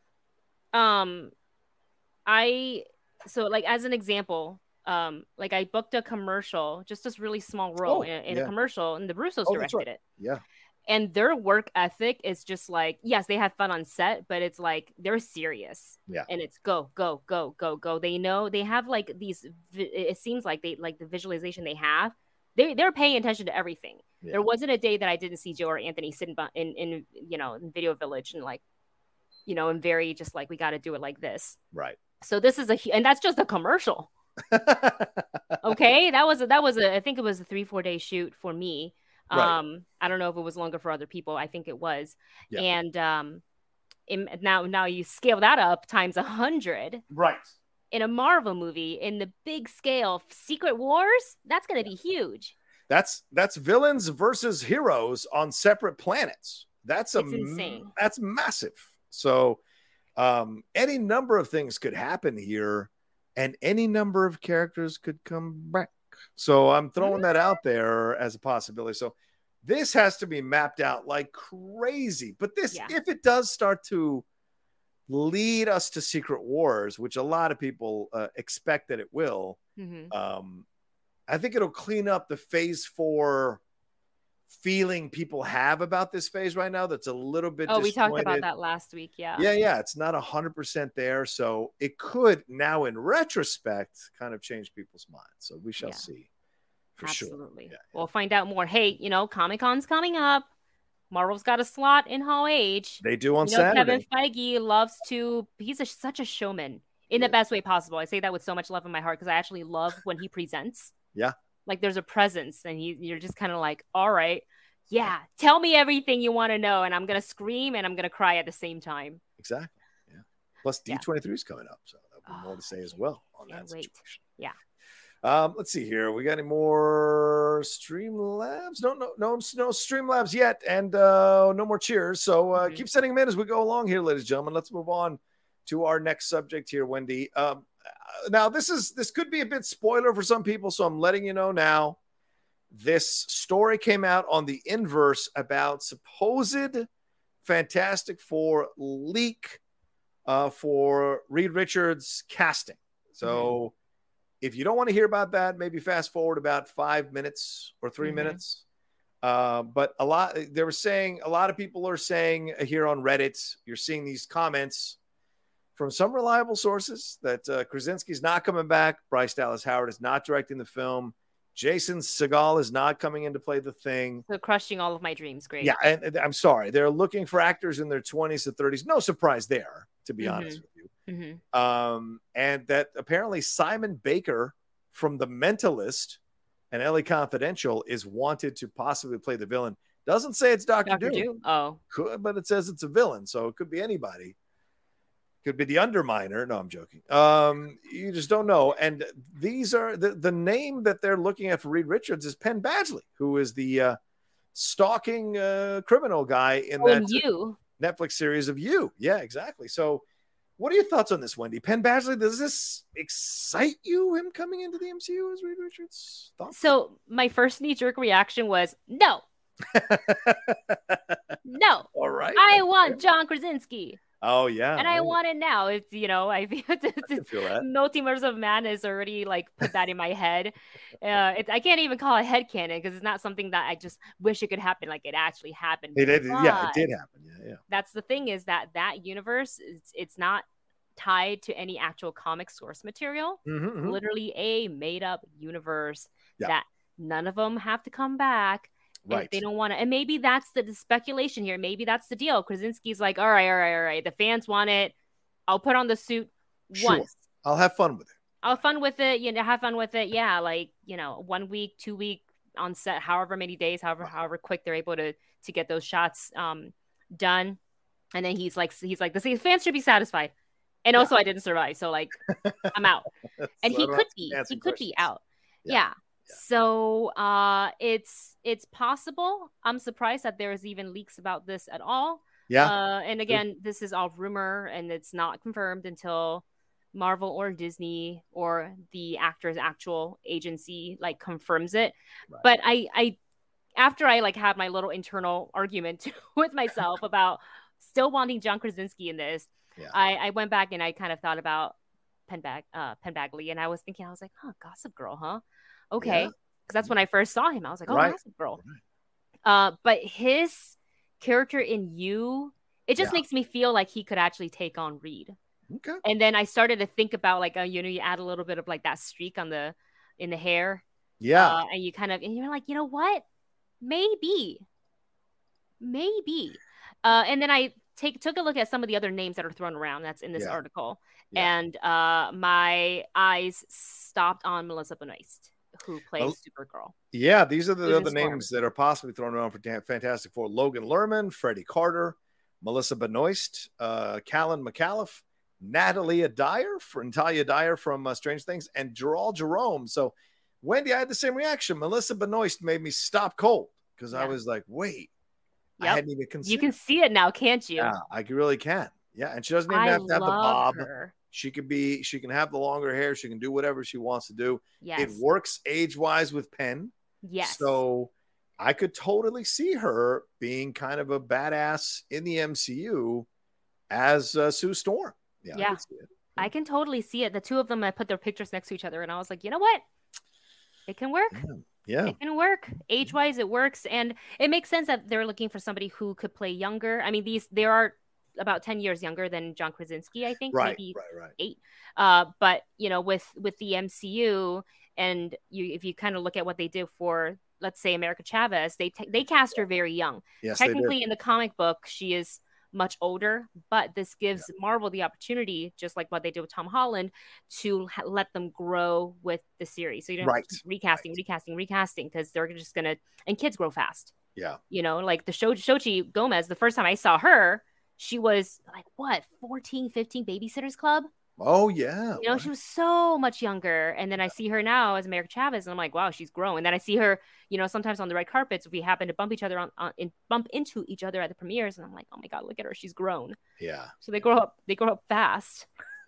as an example, I booked a commercial, just this really small role in a commercial, and the Russos directed it. Yeah. And their work ethic is just like, yes, they have fun on set, but it's like they're serious. Yeah. And it's go, go, go, go, go. They know they have like these, it seems like they like the visualization they have. They're paying attention to everything. Yeah. There wasn't a day that I didn't see Joe or Anthony sitting in Video Village and and very just like, we got to do it like this. Right. So this is and that's just a commercial. Okay. That was I think it was a 3-4 day shoot for me. Right. I don't know if it was longer for other people. I think it was. Yeah. And now you scale that up times 100. Right. In a Marvel movie, in the big scale Secret Wars, that's going to be huge. That's villains versus heroes on separate planets. That's insane. That's massive. So any number of things could happen here, and any number of characters could come back. So I'm throwing that out there as a possibility. So this has to be mapped out like crazy. But if it does start to lead us to Secret Wars, which a lot of people expect that it will, I think it'll clean up the Phase 4 feeling people have about this phase right now. That's a little bit. We talked about that last week. Yeah. Yeah. It's not 100% there. So it could now in retrospect kind of change people's minds. So we shall see for Absolutely. sure. We'll find out more. Hey, Comic-Con's coming up. Marvel's got a slot in Hall H. They do on Saturday. Kevin Feige loves to, he's such a showman in the best way possible. I say that with so much love in my heart because I actually love when he presents. Yeah. Like there's a presence and you're just kind of like, all right, tell me everything you want to know. And I'm going to scream and I'm going to cry at the same time. Exactly. Yeah. Plus D23 is coming up. So there'll be more to say as well on that situation. Yeah. Let's see here. We got any more Streamlabs? No Streamlabs yet. And no more cheers. So keep sending them in as we go along here, ladies and gentlemen. Let's move on to our next subject here, Wendy. Now, this could be a bit spoiler for some people, so I'm letting you know now. This story came out on the Inverse about supposed Fantastic Four leak for Reed Richards casting. So if you don't want to hear about that, maybe fast forward about 5 minutes or 3 minutes. But a lot of people are saying here on Reddit, you're seeing these comments from some reliable sources that Krasinski's not coming back. Bryce Dallas Howard is not directing the film. Jason Segel is not coming in to play the Thing. So crushing all of my dreams. Great. Yeah, and I'm sorry. They're looking for actors in their 20s to 30s. No surprise there, to be honest with you. And that apparently Simon Baker from The Mentalist and LA Confidential is wanted to possibly play the villain. Doesn't say it's Dr. Doom. Oh. Could, but it says it's a villain, so it could be anybody. Could be the Underminer. No, I'm joking. You just don't know. And these are the name that they're looking at for Reed Richards is Penn Badgley, who is the stalking criminal guy in that Netflix series of You. Yeah, exactly. So what are your thoughts on this, Wendy? Penn Badgley, does this excite you, him coming into the MCU as Reed Richards? Thoughts? So my first knee-jerk reaction was, no. No. All right. I want John Krasinski. Oh yeah, and I want it now. It's I feel Multiverse of Madness already like put that in my head. I can't even call it headcanon because it's not something that I just wish it could happen. Like it actually happened. It did happen. Yeah. That's the thing is that universe it's not tied to any actual comic source material. It's literally a made up universe that none of them have to come back. Right. They don't want to. And maybe that's the speculation here. Maybe that's the deal. Krasinski's like, all right. The fans want it. I'll put on the suit once. I'll have fun with it. Have fun with it. Yeah. Like, 1 week, 2 week on set, however many days, however quick they're able to get those shots done. And then he's like, the fans should be satisfied. And also I didn't survive. So like, I'm out. And he could be out. Yeah. So it's possible. I'm surprised that there's even leaks about this at all. Yeah. And again, this is all rumor and it's not confirmed until Marvel or Disney or the actor's actual agency like confirms it. Right. But I after I like had my little internal argument with myself about still wanting John Krasinski in this, I went back and I kind of thought about Penn Badgley and I was like, Gossip Girl, huh? Okay, because that's when I first saw him. I was like, Gossip Girl. But his character in You, it just makes me feel like he could actually take on Reed. Okay. And then I started to think about like, you add a little bit of like that streak in the hair. Yeah. And you're like, you know what? Maybe. And then I took a look at some of the other names that are thrown around that's in this article. Yeah. And my eyes stopped on Melissa Benoist, who plays Supergirl. Yeah, these are the other names that are possibly thrown around for Fantastic Four. Logan Lerman, Freddie Carter, Melissa Benoist, Callan McAuliffe, Natalia Dyer from Strange Things, and Gerald Jerome. So, Wendy, I had the same reaction. Melissa Benoist made me stop cold because I was like, wait, I hadn't even considered. You can see it now, can't you? Yeah, I really can. Yeah, and she doesn't even have to have the bob. She can have the longer hair. She can do whatever she wants to do. Yes. It works age-wise with Penn. Yes. So I could totally see her being kind of a badass in the MCU as Sue Storm. Yeah. I can totally see it. The two of them, I put their pictures next to each other, and I was like, you know what? It can work. Yeah. It can work. Age-wise, it works. And it makes sense that they're looking for somebody who could play younger. I mean, they are about 10 years younger than John Krasinski, I think. Right, maybe right. 8. But, you know, with the MCU, and if you kind of look at what they did for, let's say, America Chavez, they cast her very young. Yes, technically, in the comic book, she is much older, but this gives Marvel the opportunity, just like what they did with Tom Holland, to let them grow with the series. So you don't recasting, because they're just gonna, and kids grow fast. Yeah, you know, like the Xochitl Gomez. The first time I saw her, she was like what, 14, 15, Babysitters Club. Oh yeah, you know, she was so much younger. And then I see her now as America Chavez, and I'm like, wow, she's grown. And then I see her, you know, sometimes on the red carpets, if we happen to bump into each other at the premieres, and I'm like, oh my god, look at her, she's grown. Yeah. So they grow up fast.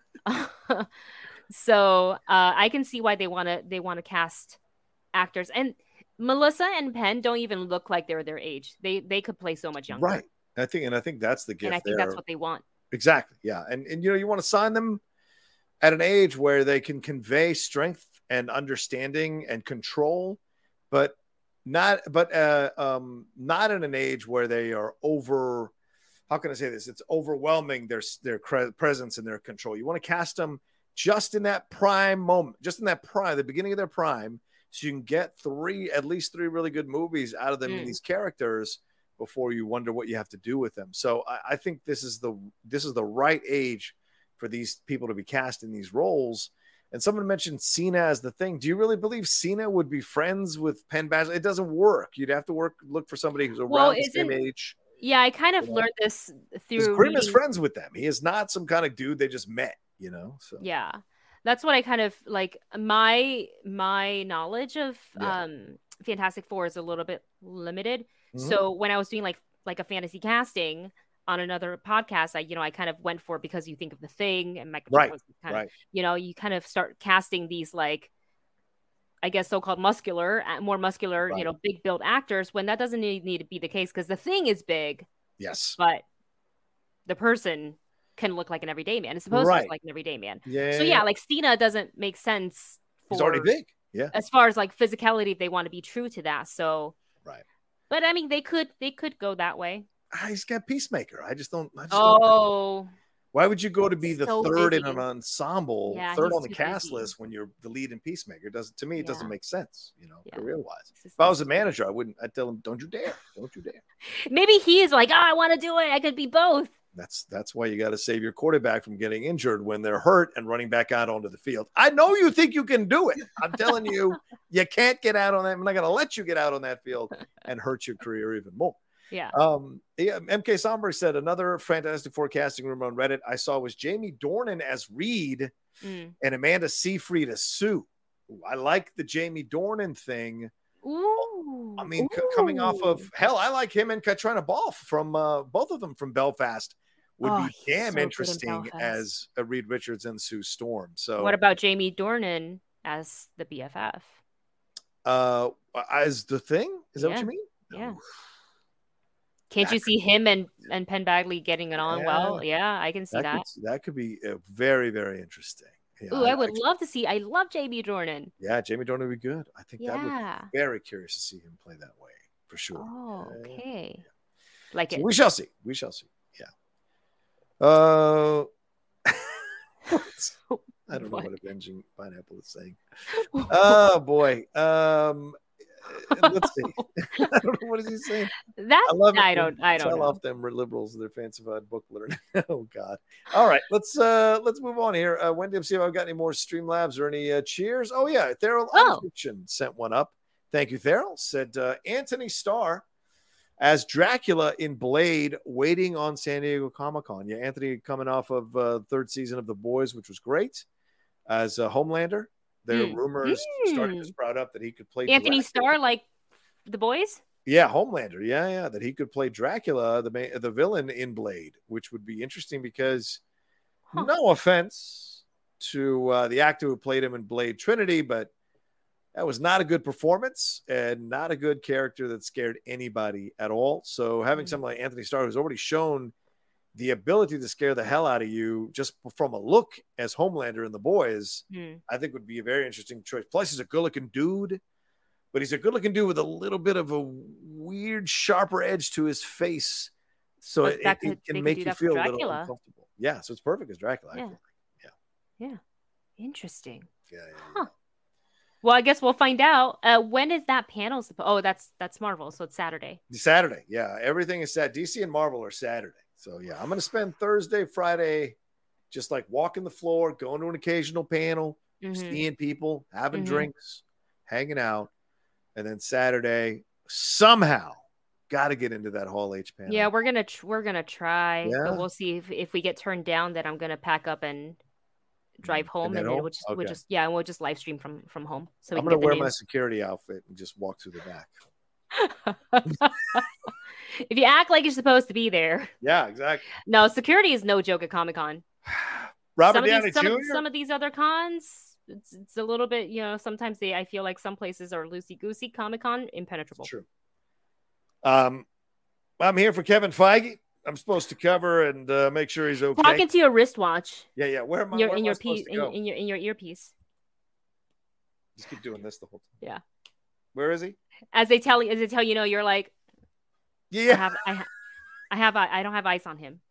So I can see why they want to cast actors. And Melissa and Penn don't even look like they're their age. They could play so much younger. Right. I think that's the gift. And I think that's what they want. Exactly. Yeah. And you know, you want to sign them at an age where they can convey strength and understanding and control, but not at an age where they are over. How can I say this? It's overwhelming their presence and their control. You want to cast them just in that prime moment, just in that prime, the beginning of their prime, so you can get at least three really good movies out of them in these characters before you wonder what you have to do with them. So I think this is the right age for these people to be cast in these roles. And someone mentioned Cena as the Thing. Do you really believe Cena would be friends with Penn Badgley? It doesn't work. You'd have to look for somebody who's around the same age. Yeah, I kind of learned this through. Grimm is friends with them. He is not some kind of dude they just met, you know. So yeah, that's what I kind of like. My knowledge of Fantastic Four is a little bit limited. Mm-hmm. So when I was doing like a fantasy casting on another podcast, I kind of went for, because you think of The Thing and Michael right, kind of, you kind of start casting these, like, I guess, so-called more muscular, big build actors, when that doesn't need to be the case, because The Thing is big. Yes. But the person can look like an everyday man. It's supposed to look like an everyday man. Yeah. So yeah, like Cena doesn't make sense. He's already big. Yeah. As far as like physicality, if they want to be true to that. So. Right. But I mean, they could go that way. He's got Peacemaker. I just don't. Why would you go to be the third in an ensemble, third on the cast list when you're the lead in Peacemaker? It doesn't make sense, career-wise. If I was a manager, I'd tell him, don't you dare. Maybe he is like, I want to do it. I could be both. That's why you got to save your quarterback from getting injured when they're hurt and running back out onto the field. I know you think you can do it. I'm telling you, you can't get out on that. I'm not going to let you get out on that field and hurt your career even more. Yeah. MK Somber said another Fantastic Four casting room on Reddit I saw was Jamie Dornan as Reed and Amanda Seyfried as Sue. Ooh, I like the Jamie Dornan thing. Ooh. I mean, coming off of I like him and Katrina Balfe from both of them from Belfast would be damn interesting as a Reed Richards and Sue Storm. So what about Jamie Dornan as the BFF? As the Thing? Is that what you mean? Yeah. Can't you see him and Penn Badgley getting it on well? Yeah, I can see that. That could be very, very interesting. Yeah, I would love to see. I love Jamie Dornan. Yeah, Jamie Dornan would be good. I think that would be very curious to see him play that way for sure. Oh, okay. Like so it. We shall see. Yeah. I don't know what Avenging Pineapple is saying. Oh boy. Let's see. I don't know, what is he saying? I don't tell know. Off them liberals, their fancified book learning. Oh God. All right, let's move on here. Wendy, see if I've got any more Streamlabs or any cheers. Oh yeah, Theral Unfiction sent one up. Thank you, Theral. Said Anthony Starr as Dracula in Blade, waiting on San Diego Comic-Con. Yeah, Anthony coming off of third season of The Boys, which was great, as Homelander. There are rumors starting to sprout up that he could play Anthony Starr, like The Boys. Yeah, Homelander. Yeah, that he could play Dracula, the villain in Blade, which would be interesting because, no offense to the actor who played him in Blade Trinity, but that was not a good performance and not a good character that scared anybody at all. So having someone like Anthony Starr, who's already shown the ability to scare the hell out of you just from a look as Homelander in The Boys, I think would be a very interesting choice. Plus, he's a good-looking dude, but he's a good-looking dude with a little bit of a weird, sharper edge to his face. So it can make you feel a little uncomfortable. Yeah, so it's perfect as Dracula, I feel like. Yeah. Interesting. Yeah. Huh. Well, I guess we'll find out. When is that panel? Oh, that's Marvel, so it's Saturday. Saturday, yeah. Everything is set. DC and Marvel are Saturday. So, yeah, I'm going to spend Thursday, Friday just like walking the floor, going to an occasional panel, seeing people, having drinks, hanging out. And then Saturday, somehow, got to get into that Hall H panel. Yeah, we're gonna try, but we'll see if we get turned down. Then I'm gonna pack up and drive home, and then we'll just live stream from home. So I'm gonna wear my security outfit and just walk through the back. If you act like you're supposed to be there, yeah, exactly. No, security is no joke at Comic-Con. Robert Downey Jr. Some of these other cons, it's a little bit, sometimes I feel like some places are loosey goosey. Comic-Con, impenetrable. It's true. I'm here for Kevin Feige. I'm supposed to cover and make sure he's okay. Talking to your wristwatch. Yeah. Where am I? In your earpiece. Just keep doing this the whole time. Yeah. Where is he? As they tell you, you're like, yeah. I don't have ice on him.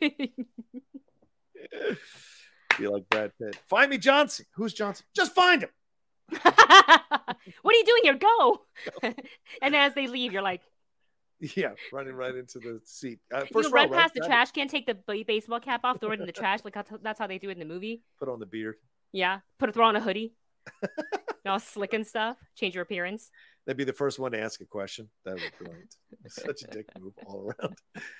Feel like Brad Pitt. Find me Johnson. Who's Johnson? Just find him. What are you doing here? Go. And as they leave, you're like, yeah, running right into the seat. You run past the trash can, take the baseball cap off, throw it in the trash. Like that's how they do it in the movie. Put on the beard. Yeah, throw on a hoodie. All slick and stuff. Change your appearance. They'd be the first one to ask a question. That would be brilliant. Such a dick move all around.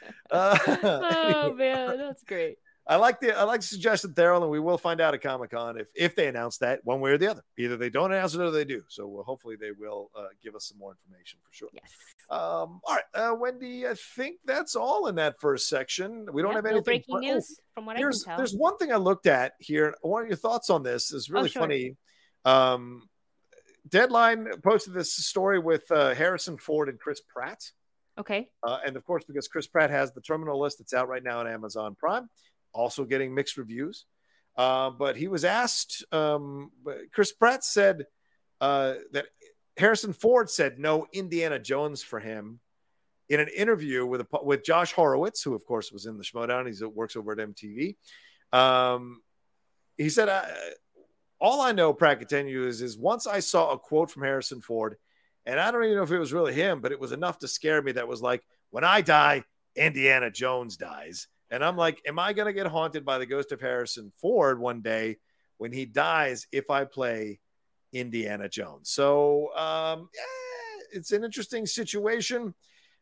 Oh man, that's great. I like the suggestion, Daryl, and we will find out at Comic-Con if they announce that one way or the other. Either they don't announce it or they do. So hopefully they will give us some more information for sure. Yes. All right, Wendy, I think that's all in that first section. We don't have anything. Breaking news from what I can tell. There's one thing I looked at here. One of your thoughts on this is really funny. Deadline posted this story with Harrison Ford and Chris Pratt. Okay. And of course, because Chris Pratt has the Terminal List, it's out right now on Amazon Prime. Also getting mixed reviews. But he was asked, Chris Pratt said that Harrison Ford said no Indiana Jones for him in an interview with Josh Horowitz, who, of course, was in the Schmodown. He works over at MTV. He said, all I know, Pratt continues, is once I saw a quote from Harrison Ford, and I don't even know if it was really him, but it was enough to scare me. That was like, when I die, Indiana Jones dies. And I'm like, am I going to get haunted by the ghost of Harrison Ford one day when he dies if I play Indiana Jones? So it's an interesting situation.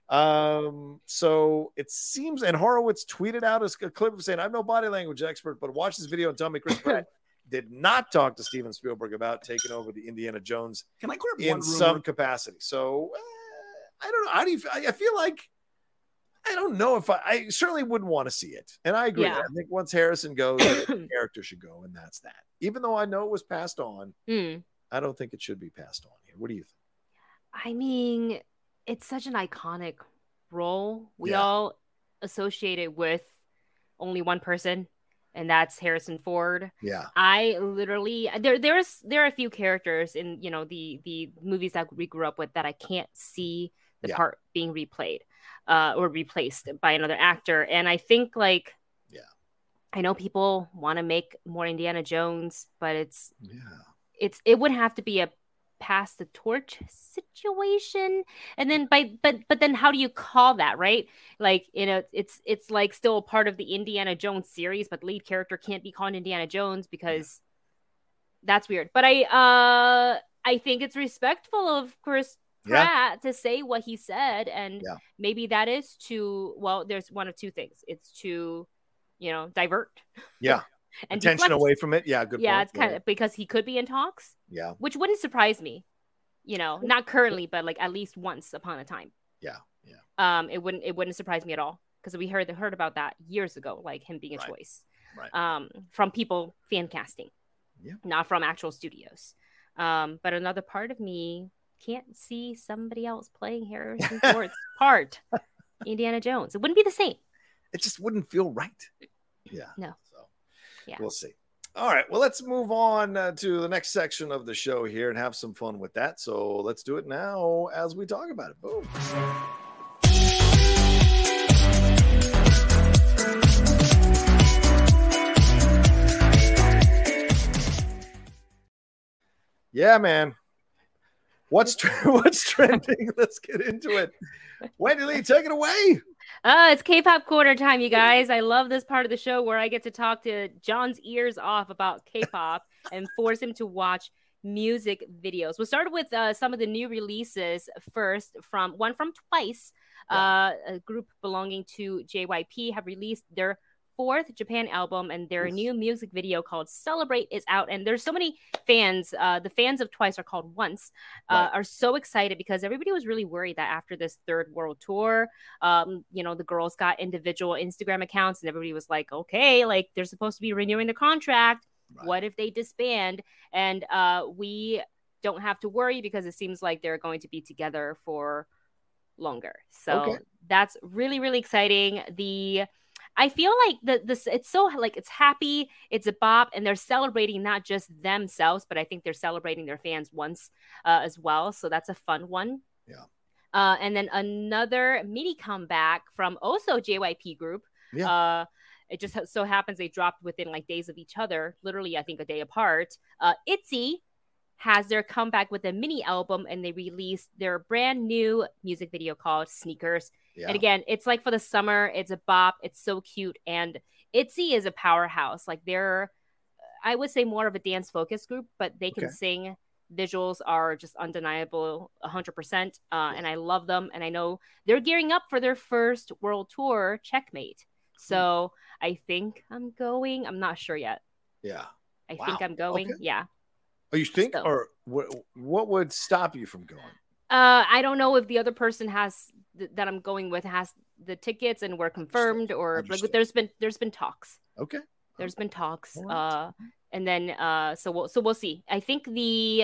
So it seems, and Horowitz tweeted out a clip of saying, I'm no body language expert, but watch this video and tell me Chris Pratt did not talk to Steven Spielberg about taking over the Indiana Jones in some capacity. So I don't know. How do you? I feel like I don't know if I certainly wouldn't want to see it. And I agree. Yeah. I think once Harrison goes, the character should go, and that's that. Even though I know it was passed on, I don't think it should be passed on here. What do you think? I mean, it's such an iconic role. We all associate it with only one person, and that's Harrison Ford. Yeah. I literally there are a few characters in the movies that we grew up with that I can't see the part being replayed or replaced by another actor. And I think I know people want to make more Indiana Jones, but it would have to be a pass the torch situation. And then but then how do you call that, right? Like, it's like still a part of the Indiana Jones series, but the lead character can't be called Indiana Jones because that's weird. But I think it's respectful of Chris Pratt to say what he said, and maybe that is there's one of two things. It's to divert and attention away from it. Good point. It's kind of because he could be in talks, which wouldn't surprise me, not currently, but like at least once upon a time. It wouldn't surprise me at all, because we heard about that years ago, like him being a choice from people fan casting, not from actual studios. But another part of me can't see somebody else playing Harrison Ford's part, Indiana Jones. It wouldn't be the same. it just wouldn't feel right. Yeah. No. So we'll see. All right. Well, let's move on to the next section of the show here and have some fun with that. So let's do it now as we talk about it. Boom. Yeah, man. What's trending? Let's get into it. Wendy Lee, take it away. It's K-pop quarter time, you guys. I love this part of the show where I get to talk to John's ears off about K-pop and force him to watch music videos. We'll start with some of the new releases first. From Twice, a group belonging to JYP, have released their 4th Japan album, and their new music video called Celebrate is out. And there's so many fans. The fans of Twice are called Once, are so excited because everybody was really worried that after this 3rd world tour, the girls got individual Instagram accounts and everybody was like, okay, like they're supposed to be renewing the contract. Right. What if they disband? And we don't have to worry because it seems like they're going to be together for longer. So that's really, really exciting. I feel like it's so like it's happy, it's a bop, and they're celebrating not just themselves, but I think they're celebrating their fans Once as well. So that's a fun one. Yeah. And then another mini comeback from also JYP group. Yeah. It just so happens they dropped within like days of each other, literally I think a day apart. ITZY has their comeback with a mini album, and they released their brand new music video called Sneakers. Yeah. And again, it's like for the summer, it's a bop. It's so cute. And ITZY is a powerhouse. Like they're, I would say more of a dance focused group, but they can sing. Visuals are just undeniable 100%. And I love them. And I know they're gearing up for their first world tour, Checkmate. So I think I'm going. I'm not sure yet. Yeah. I think I'm going. Okay. Yeah. Oh, you think? So, or what would stop you from going? I don't know if the other person that I'm going with has the tickets and we're confirmed, or like, there's been talks. Okay. There's been talks. Right. And then so we'll see. I think the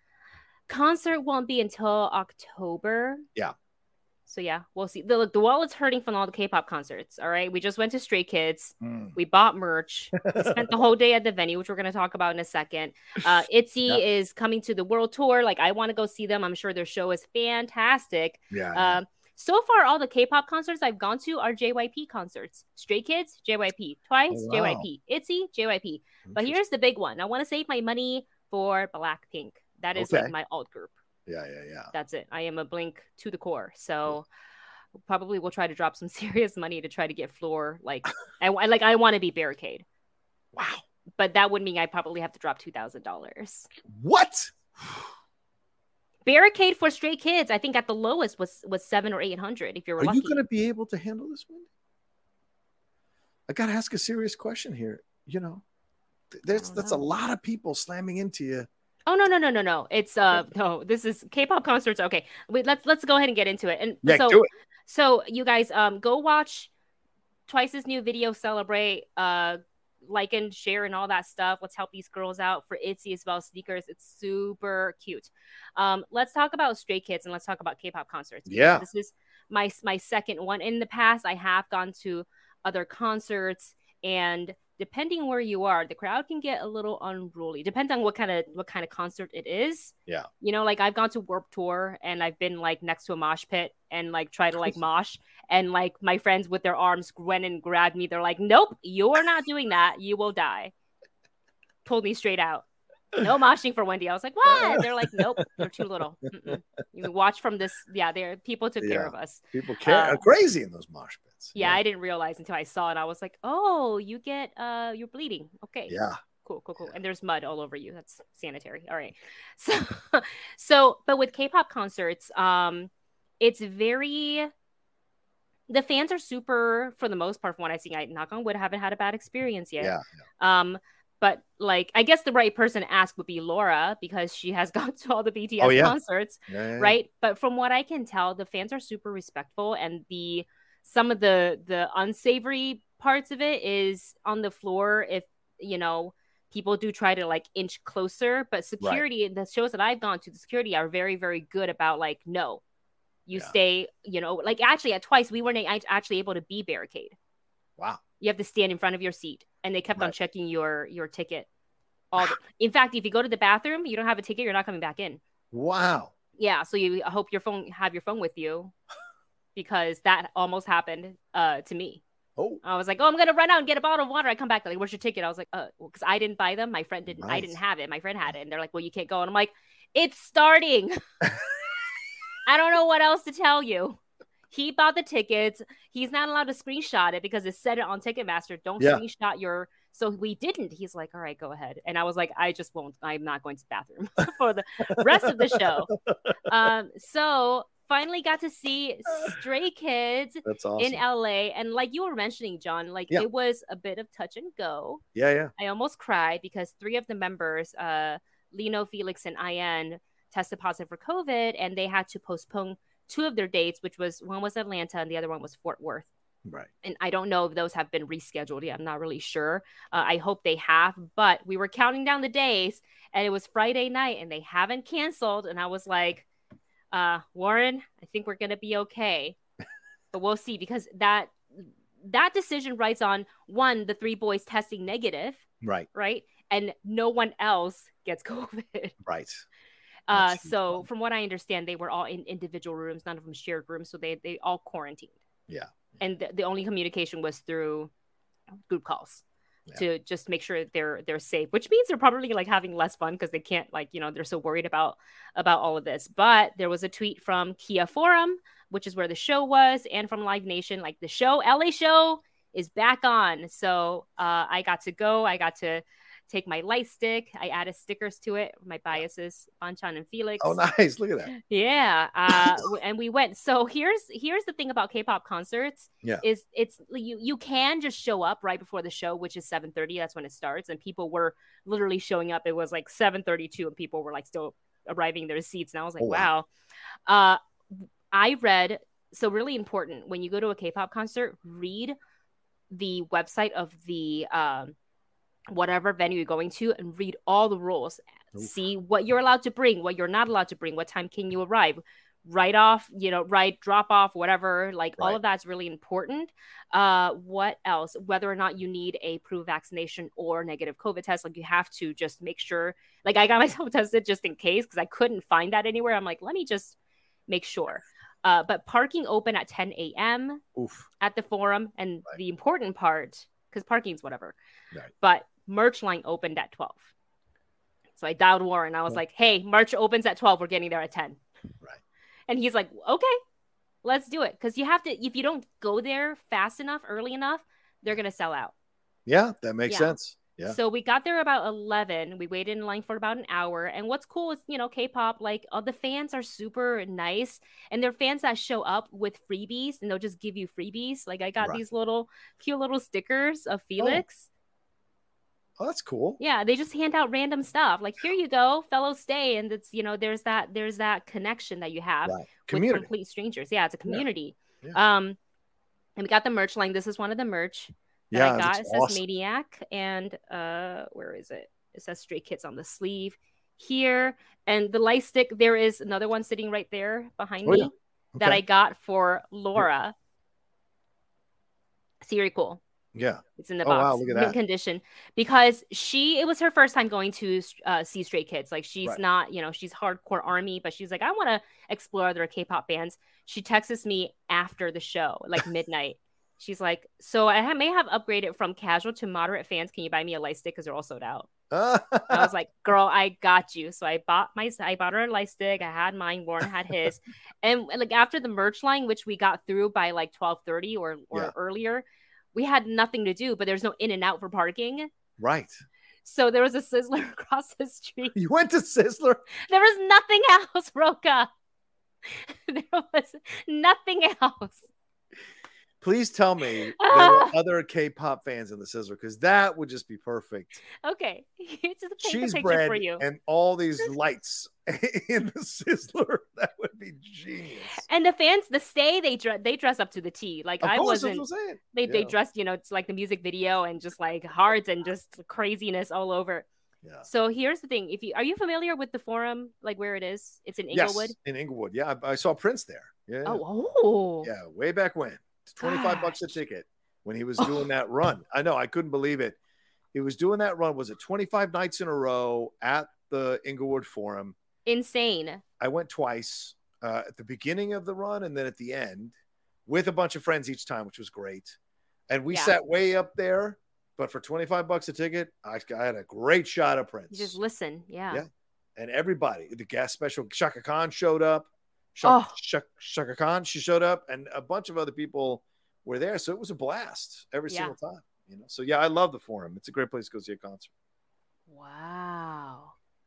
concert won't be until October. Yeah. So yeah, we'll see. The wallet's hurting from all the K-pop concerts. All right, we just went to Stray Kids. We bought merch. We spent the whole day at the venue, which we're going to talk about in a second. ITZY is coming to the world tour. Like, I want to go see them. I'm sure their show is fantastic. Yeah. So far, all the K-pop concerts I've gone to are JYP concerts. Stray Kids, JYP. Twice, JYP. ITZY, JYP. But here's the big one. I want to save my money for Blackpink. That is like my alt group. Yeah. That's it. I am a Blink to the core. So probably we'll try to drop some serious money to try to get floor. Like, I want to be Barricade. Wow. But that would mean I probably have to drop $2,000. What? Barricade for Stray Kids, I think at the lowest was $700 or $800 if you're lucky. Are you going to be able to handle this one? I got to ask a serious question here. You know, that's a lot of people slamming into you. Oh, no. It's no, this is K-pop concerts. Okay. Wait, let's go ahead and get into it. And do it. So you guys go watch Twice's new video, Celebrate, like and share and all that stuff. Let's help these girls out. For ITZY as well, Sneakers. It's super cute. Let's talk about Stray Kids and let's talk about K-pop concerts. Yeah. This is my second one. In the past, I have gone to other concerts, and depending where you are, the crowd can get a little unruly. Depends on what kind of concert it is. Yeah. You know, like I've gone to Warped Tour and I've been like next to a mosh pit and like try to like mosh, and like my friends with their arms went and grabbed me. They're like, "Nope, you're not doing that. You will die." Told me straight out. No moshing for Wendy. I was like, "What?" They're like, "Nope, you're too little. You watch from this." Yeah, people took care of us. People are crazy in those mosh pits. Yeah, I didn't realize until I saw it. I was like, "Oh, you get you're bleeding." Okay. Yeah. Cool. And there's mud all over you. That's sanitary. All right. So, but with K-pop concerts, it's very. The fans are super, for the most part, from what I see. I knock on wood, haven't had a bad experience yet. Yeah. But like, I guess the right person to ask would be Laura, because she has gone to all the BTS concerts, right? But from what I can tell, the fans are super respectful, and some of the unsavory parts of it is on the floor. If people do try to like inch closer, but security, the shows that I've gone to, the security are very, very good about like, no, you stay. Like actually at Twice, we weren't actually able to be Barricade. Wow. You have to stand in front of your seat, and they kept on checking your ticket. In fact, if you go to the bathroom, you don't have a ticket, you're not coming back in. Wow. Yeah, so I hope have your phone with you, because that almost happened to me. Oh. I was like, I'm gonna run out and get a bottle of water. I come back, they're like, where's your ticket? I was like, because I didn't buy them. My friend didn't. I didn't have it. My friend had it, and they're like, well, you can't go. And I'm like, it's starting. I don't know what else to tell you. He bought the tickets. He's not allowed to screenshot it because it said it on Ticketmaster. Don't screenshot your. So we didn't. He's like, all right, go ahead. And I was like, I just won't. I'm not going to the bathroom for the rest of the show. So finally got to see Stray Kids in LA. And like you were mentioning, John, like it was a bit of touch and go. Yeah. I almost cried because 3 of the members, Lino, Felix, and Ian, tested positive for COVID, and they had to postpone 2 of their dates, which was one was Atlanta and the other one was Fort Worth. Right. And I don't know if those have been rescheduled yet. I'm not really sure. I hope they have, but we were counting down the days, and it was Friday night, and they haven't canceled. And I was like, Warren, I think we're going to be okay, but we'll see, because that decision rides on, one, the 3 boys testing negative. Right. And no one else gets COVID. Right. So from what I understand, they were all in individual rooms. None of them shared rooms. So they all quarantined. Yeah. And the only communication was through group calls to just make sure they're safe, which means they're probably like having less fun because they can't, like, they're so worried about all of this. But there was a tweet from Kia Forum, which is where the show was, and from Live Nation, like the LA show is back on. So I got to go. I got to take my light stick. I added stickers to it. My biases, Banchan and Felix. Oh, nice. Look at that. Yeah. And we went. So here's the thing about K-pop concerts. Yeah. Is it's you can just show up right before the show, which is 7:30. That's when it starts. And people were literally showing up. It was like 7:32 and people were like still arriving in their seats. And I was like, wow. I read, so really important, when you go to a K-pop concert, read the website of the whatever venue you're going to, and read all the rules. See what you're allowed to bring, what you're not allowed to bring, what time can you arrive, drop off, whatever, all of that's really important. What else? Whether or not you need a proof vaccination or negative COVID test, you have to just make sure, I got myself tested just in case, because I couldn't find that anywhere. I'm like, let me just make sure. But parking open at 10 a.m. at the Forum. And the important part, because parking's whatever, but merch line opened at 12. So I dialed Warren. I was like, hey, merch opens at 12. We're getting there at 10. Right. And he's like, okay, let's do it. Because you have to, if you don't go there fast enough, early enough, they're going to sell out. Yeah, that makes sense. Yeah. So we got there about 11. We waited in line for about an hour. And what's cool is, K-pop, the fans are super nice. And they're fans that show up with freebies, and they'll just give you freebies. I got these cute little stickers of Felix. Oh, that's cool. Yeah, they just hand out random stuff. Here you go, fellow stay. And it's, there's that connection that you have with complete strangers. Yeah, it's a community. Yeah. And we got the merch line. This is one of the merch that I got. It says Maniac, and where is it? It says Stray Kids on the sleeve here. And the light stick, there is another one sitting right there behind me that I got for Laura. It's very cool. Yeah, it's in the box. Wow, look at that. Condition, because it was her first time going to see Stray Kids. She's not, she's hardcore ARMY, but she's like, I want to explore other K-pop bands. She texts me after the show, midnight. She's like, so I may have upgraded from casual to moderate fans. Can you buy me a light stick, because they're all sold out? I was like, girl, I got you. So I bought her a light stick. I had mine. Warren had his. And after the merch line, which we got through by 12:30 or earlier, we had nothing to do, but there's no in and out for parking. Right. So there was a Sizzler across the street. You went to Sizzler? There was nothing else, Rocha. There was nothing else. Please tell me there were other K-pop fans in the Sizzler, because that would just be perfect. Okay. Just cheese bread for you. And all these lights in the Sizzler. That would be genius. And the fans, they dress up to the T. I wasn't. They dressed, it's like the music video, and just hearts and just craziness all over. Yeah. So here's the thing: are you familiar with the Forum, where it is? It's in Inglewood. Yes, in Inglewood. Yeah, I saw Prince there. Yeah. Oh. Yeah, way back when. It's $25 a ticket. when he was doing that run. I know, I couldn't believe it. He was doing that run. Was it 25 nights in a row at the Inglewood Forum? Insane. I went twice at the beginning of the run and then at the end with a bunch of friends each time, which was great. And we sat way up there, but for $25 a ticket, I had a great shot of Prince. You just listen. Yeah. And everybody, the guest special, Chaka Khan showed up. Chaka Khan, she showed up, and a bunch of other people were there. So it was a blast every single time. You know, so I love the Forum. It's a great place to go see a concert. Wow.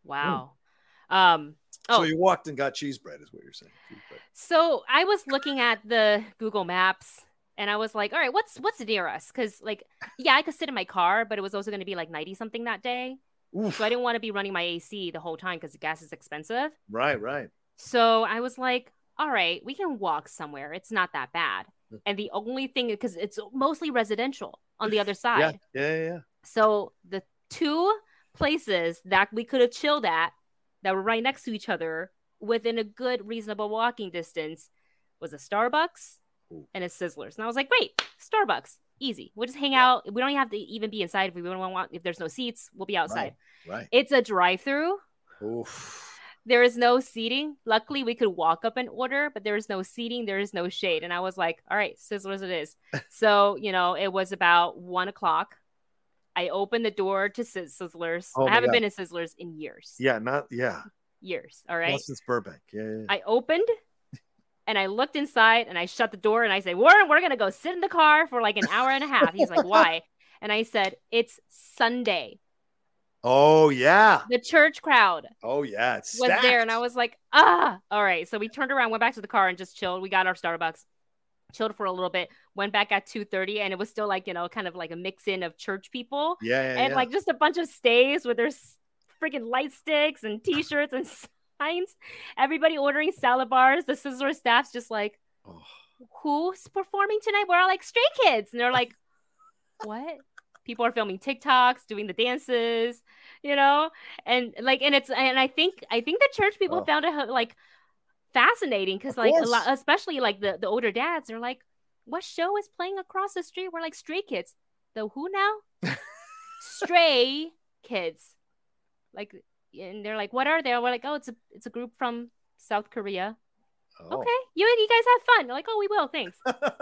So you walked and got cheese bread, is what you're saying. So I was looking at the Google Maps, and I was like, all right, what's near us? Because I could sit in my car, but it was also going to be like 90 something that day. Oof. So I didn't want to be running my AC the whole time because the gas is expensive. Right. So I was like, all right, we can walk somewhere. It's not that bad. And the only thing, because it's mostly residential on the other side. Yeah. So the two places that we could have chilled at that were right next to each other within a good, reasonable walking distance was a Starbucks and a Sizzlers. And I was like, wait, Starbucks, easy. We'll just hang out. We don't even have to even be inside. If we don't want, if there's no seats, we'll be outside. Right. It's a drive-through. Oof. There is no seating. Luckily, we could walk up and order, but there is no seating. There is no shade. And I was like, all right, Sizzlers it is. So, it was about 1:00. I opened the door to Sizzlers. I haven't been to Sizzlers in years. Years. All right. Not since Burbank. Yeah. I opened and I looked inside and I shut the door and I said, we're going to go sit in the car for like an hour and a half. He's like, why? And I said, it's Sunday. Oh, yeah. The church crowd. Oh, yeah. It's was stacked. there. And I was like, all right. So we turned around, went back to the car and just chilled. We got our Starbucks, chilled for a little bit, went back at 2:30. And it was still like, kind of like a mix in of church people. Yeah. Like just a bunch of stays with their freaking light sticks and T-shirts and signs. Everybody ordering salad bars. The Sizzler staff's just like, who's performing tonight? We're all like Stray Kids. And they're like, what? People are filming TikToks, doing the dances, and I think the church people found it like fascinating because like a lot, especially like the older dads, they're like, what show is playing across the street? We're like Stray Kids. The who now? Stray Kids. Like, and they're like, what are they? We're like, oh, it's a group from South Korea. Oh. Okay, you guys have fun. They're like, oh, we will. Thanks.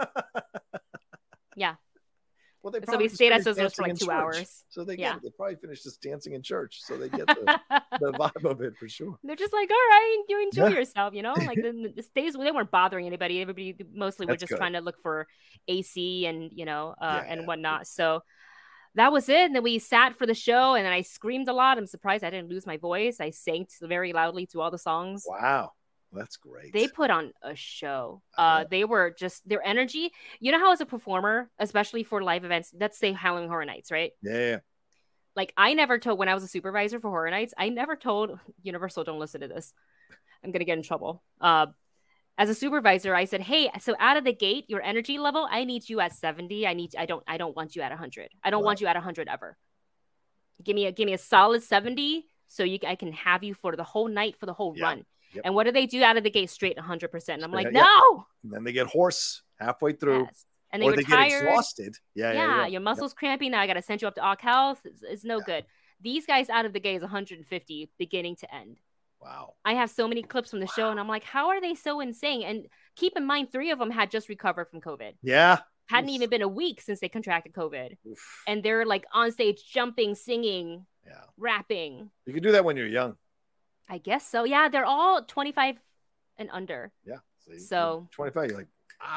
Yeah. Well, so we stayed at Sizzlers for like 2 hours. So they probably finished just dancing in church. So they get the vibe of it for sure. They're just like, all right, you enjoy yourself, Like the stays, they weren't bothering anybody. Everybody mostly were just trying to look for AC and and whatnot. So that was it. And then we sat for the show, and then I screamed a lot. I'm surprised I didn't lose my voice. I sang very loudly to all the songs. Wow. That's great. They put on a show. They were just their energy. You know how as a performer, especially for live events, let's say Halloween Horror Nights, right? Yeah. Like I never told when I was a supervisor for Horror Nights, I never told Universal, don't listen to this. I'm gonna get in trouble. As a supervisor, I said, hey, so out of the gate, your energy level, I need you at 70. I don't want you at 100. I don't want you at 100 ever. Give me a solid 70 so I can have you for the whole night, for the whole run. Yep. And what do they do out of the gate? Straight 100%. And I'm like, no. And then they get hoarse halfway through. Yes. And they get exhausted. Yeah. Your muscles cramping. Now I got to send you up to Ock Health. It's no good. These guys out of the gate is 150 beginning to end. Wow. I have so many clips from the show, and I'm like, how are they so insane? And keep in mind, 3 of them had just recovered from COVID. Yeah. Hadn't even been a week since they contracted COVID. Oof. And they're like on stage jumping, singing, rapping. You can do that when you're young. I guess so. Yeah, they're all 25 and under. Yeah. So 25, you're like,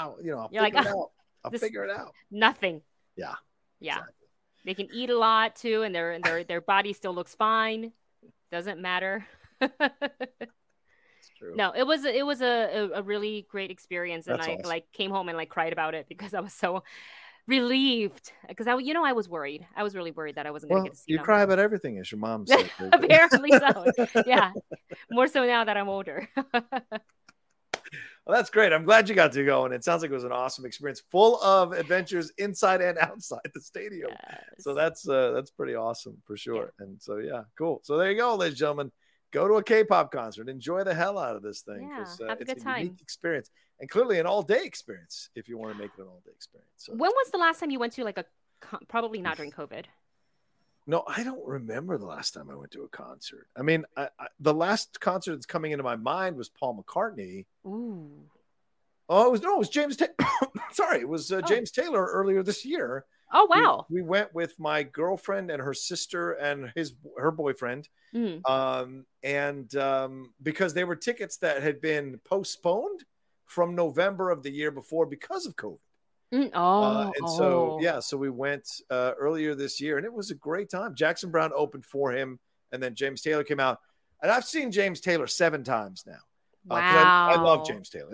I'll figure it out. Nothing. Yeah. Yeah. Exactly. They can eat a lot too, and their body still looks fine. Doesn't matter. It's true. No, it was a really great experience, and I came home and cried about it because I was so relieved because I was worried. I was really worried that I wasn't going to get to see them. You cry about everything, as your mom said. Apparently so. Yeah, more so now that I'm older. Well, that's great. I'm glad you got to go, and it sounds like it was an awesome experience, full of adventures inside and outside the stadium. Yes. So that's pretty awesome for sure. Yeah. And so cool. So there you go, ladies and gentlemen. Go to a K-pop concert. Enjoy the hell out of this thing. Yeah, have a good time. Unique experience. And clearly an all-day experience if you want to make it an all-day experience. So when was the last time you went to like probably not during COVID? No, I don't remember the last time I went to a concert. I mean, the last concert that's coming into my mind was Paul McCartney. Ooh. Oh, it was James Sorry, it was James Taylor earlier this year. Oh, wow. We went with my girlfriend and her sister and her boyfriend. Because they were tickets that had been postponed from November of the year before because of COVID. So we went earlier this year, and it was a great time. Jackson Browne opened for him, and then James Taylor came out. And I've seen James Taylor 7 times now. Wow. I love James Taylor.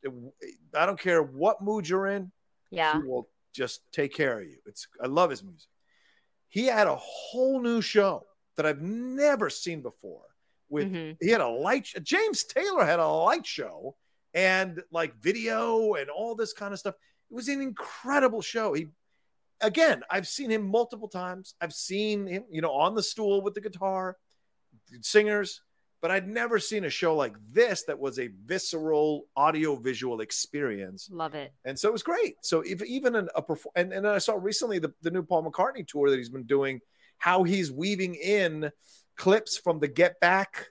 I don't care what mood you're in. Yeah. He will just take care of you. I love his music. He had a whole new show that I've never seen before. He had James Taylor had a light show and like video and all this kind of stuff. It was an incredible show. I've seen him multiple times. I've seen him, on the stool with the guitar, singers, but I'd never seen a show like this that was a visceral audio-visual experience. Love it. And so it was great. So and I saw recently the new Paul McCartney tour that he's been doing, how he's weaving in clips from the Get Back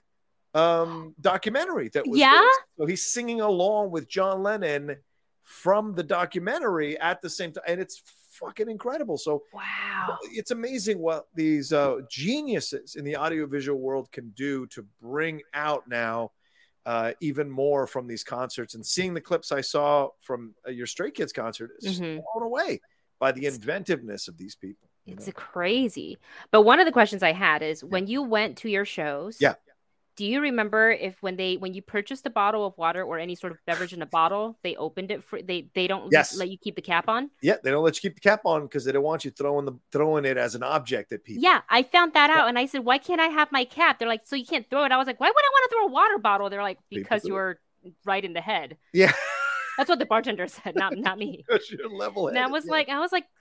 documentary that was so he's singing along with John Lennon from the documentary at the same time, and it's fucking incredible. So wow, it's amazing what these geniuses in the audiovisual world can do to bring out now even more from these concerts. And seeing the clips I saw from your Stray Kids concert is blown away by the inventiveness of these people. It's crazy. But one of the questions I had is when you went to your shows, do you remember if when you purchased a bottle of water or any sort of beverage in a bottle, they opened it for they don't let you keep the cap on? Yeah, they don't let you keep the cap on because they don't want you throwing it as an object at people. Yeah, I found that out and I said, why can't I have my cap? They're like, so you can't throw it. I was like, why would I want to throw a water bottle? They're like, because you were right in the head. Yeah. That's what the bartender said, not me. Because you're level-headed. And I was like,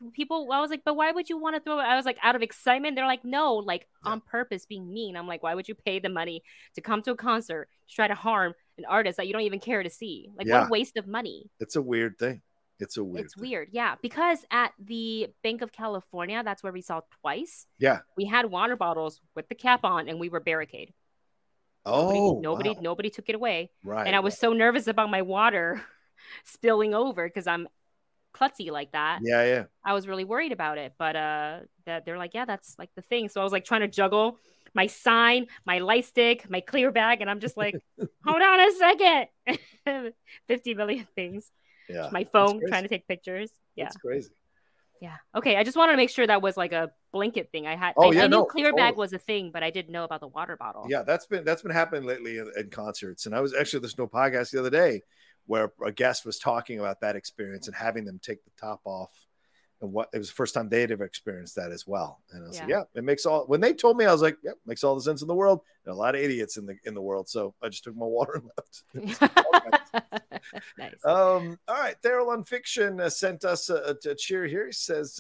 but why would you want to throw it? I was like, out of excitement. They're like, no, like on purpose, being mean. I'm like, why would you pay the money to come to a concert to try to harm an artist that you don't even care to see? Like, what a waste of money. It's a weird thing. It's weird. Yeah. Because at the Bank of California, that's where we saw Twice. Yeah. We had water bottles with the cap on and we were barricaded. Nobody took it away. Right. And I was so nervous about my water spilling over because I'm klutzy like that. Yeah. I was really worried about it, but that they're like, yeah, that's like the thing. So I was like trying to juggle my sign, my light stick, my clear bag, and I'm just like, hold on a second. 50 million things. Yeah. My phone trying to take pictures. Yeah. It's crazy. Yeah. Okay. I just wanted to make sure that was like a blanket thing. I knew clear bag was a thing, but I didn't know about the water bottle. Yeah, that's been happening lately in concerts. And I was actually listening to a podcast the other day where a guest was talking about that experience and having them take the top off. And it was the first time they'd ever experienced that as well. And I was like, it makes when they told me, I was like, makes all the sense in the world. There are a lot of idiots in the world. So I just took my water and left. Nice. All right. Daryl on Fiction sent us a cheer here. He says,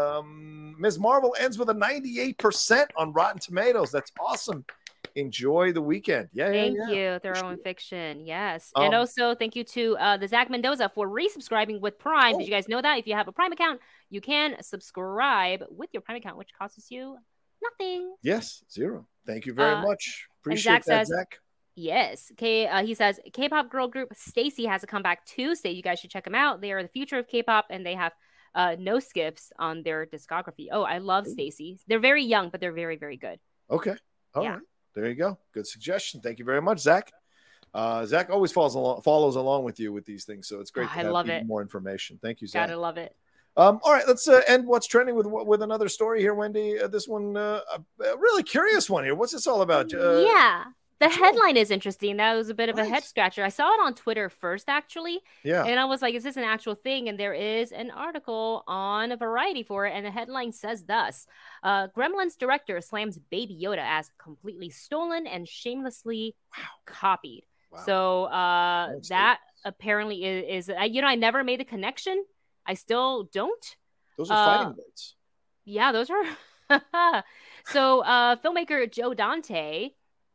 Ms. Marvel ends with a 98% on Rotten Tomatoes. That's awesome. Enjoy the weekend. Thank you, Thorough and Fiction. Yes. And also thank you to the Zach Mendoza for resubscribing with Prime. Did you guys know that? If you have a Prime account, you can subscribe with your Prime account, which costs you nothing. Yes, $0. Thank you very much. Appreciate that, Zach. Yes. He says K-pop girl group Stacy has a comeback Tuesday. You guys should check them out. They are the future of K-pop, and they have no skips on their discography. Oh, I love Stacy. They're very young, but they're very, very good. Okay. All right. There you go. Good suggestion. Thank you very much, Zach. Zach always follows along with you with these things, so it's great to have even more information. Thank you, Zach. Gotta love it. All right, let's end what's trending with another story here, Wendy. This one, a really curious one here. What's this all about? The headline is interesting. That was a bit of a head scratcher. I saw it on Twitter first, actually. Yeah. And I was like, is this an actual thing? And there is an article on Variety for it. And the headline says thus. Gremlins director slams Baby Yoda as completely stolen and shamelessly copied. Wow. So that apparently is I never made the connection. I still don't. Those are fighting words. Yeah, those are. So filmmaker Joe Dante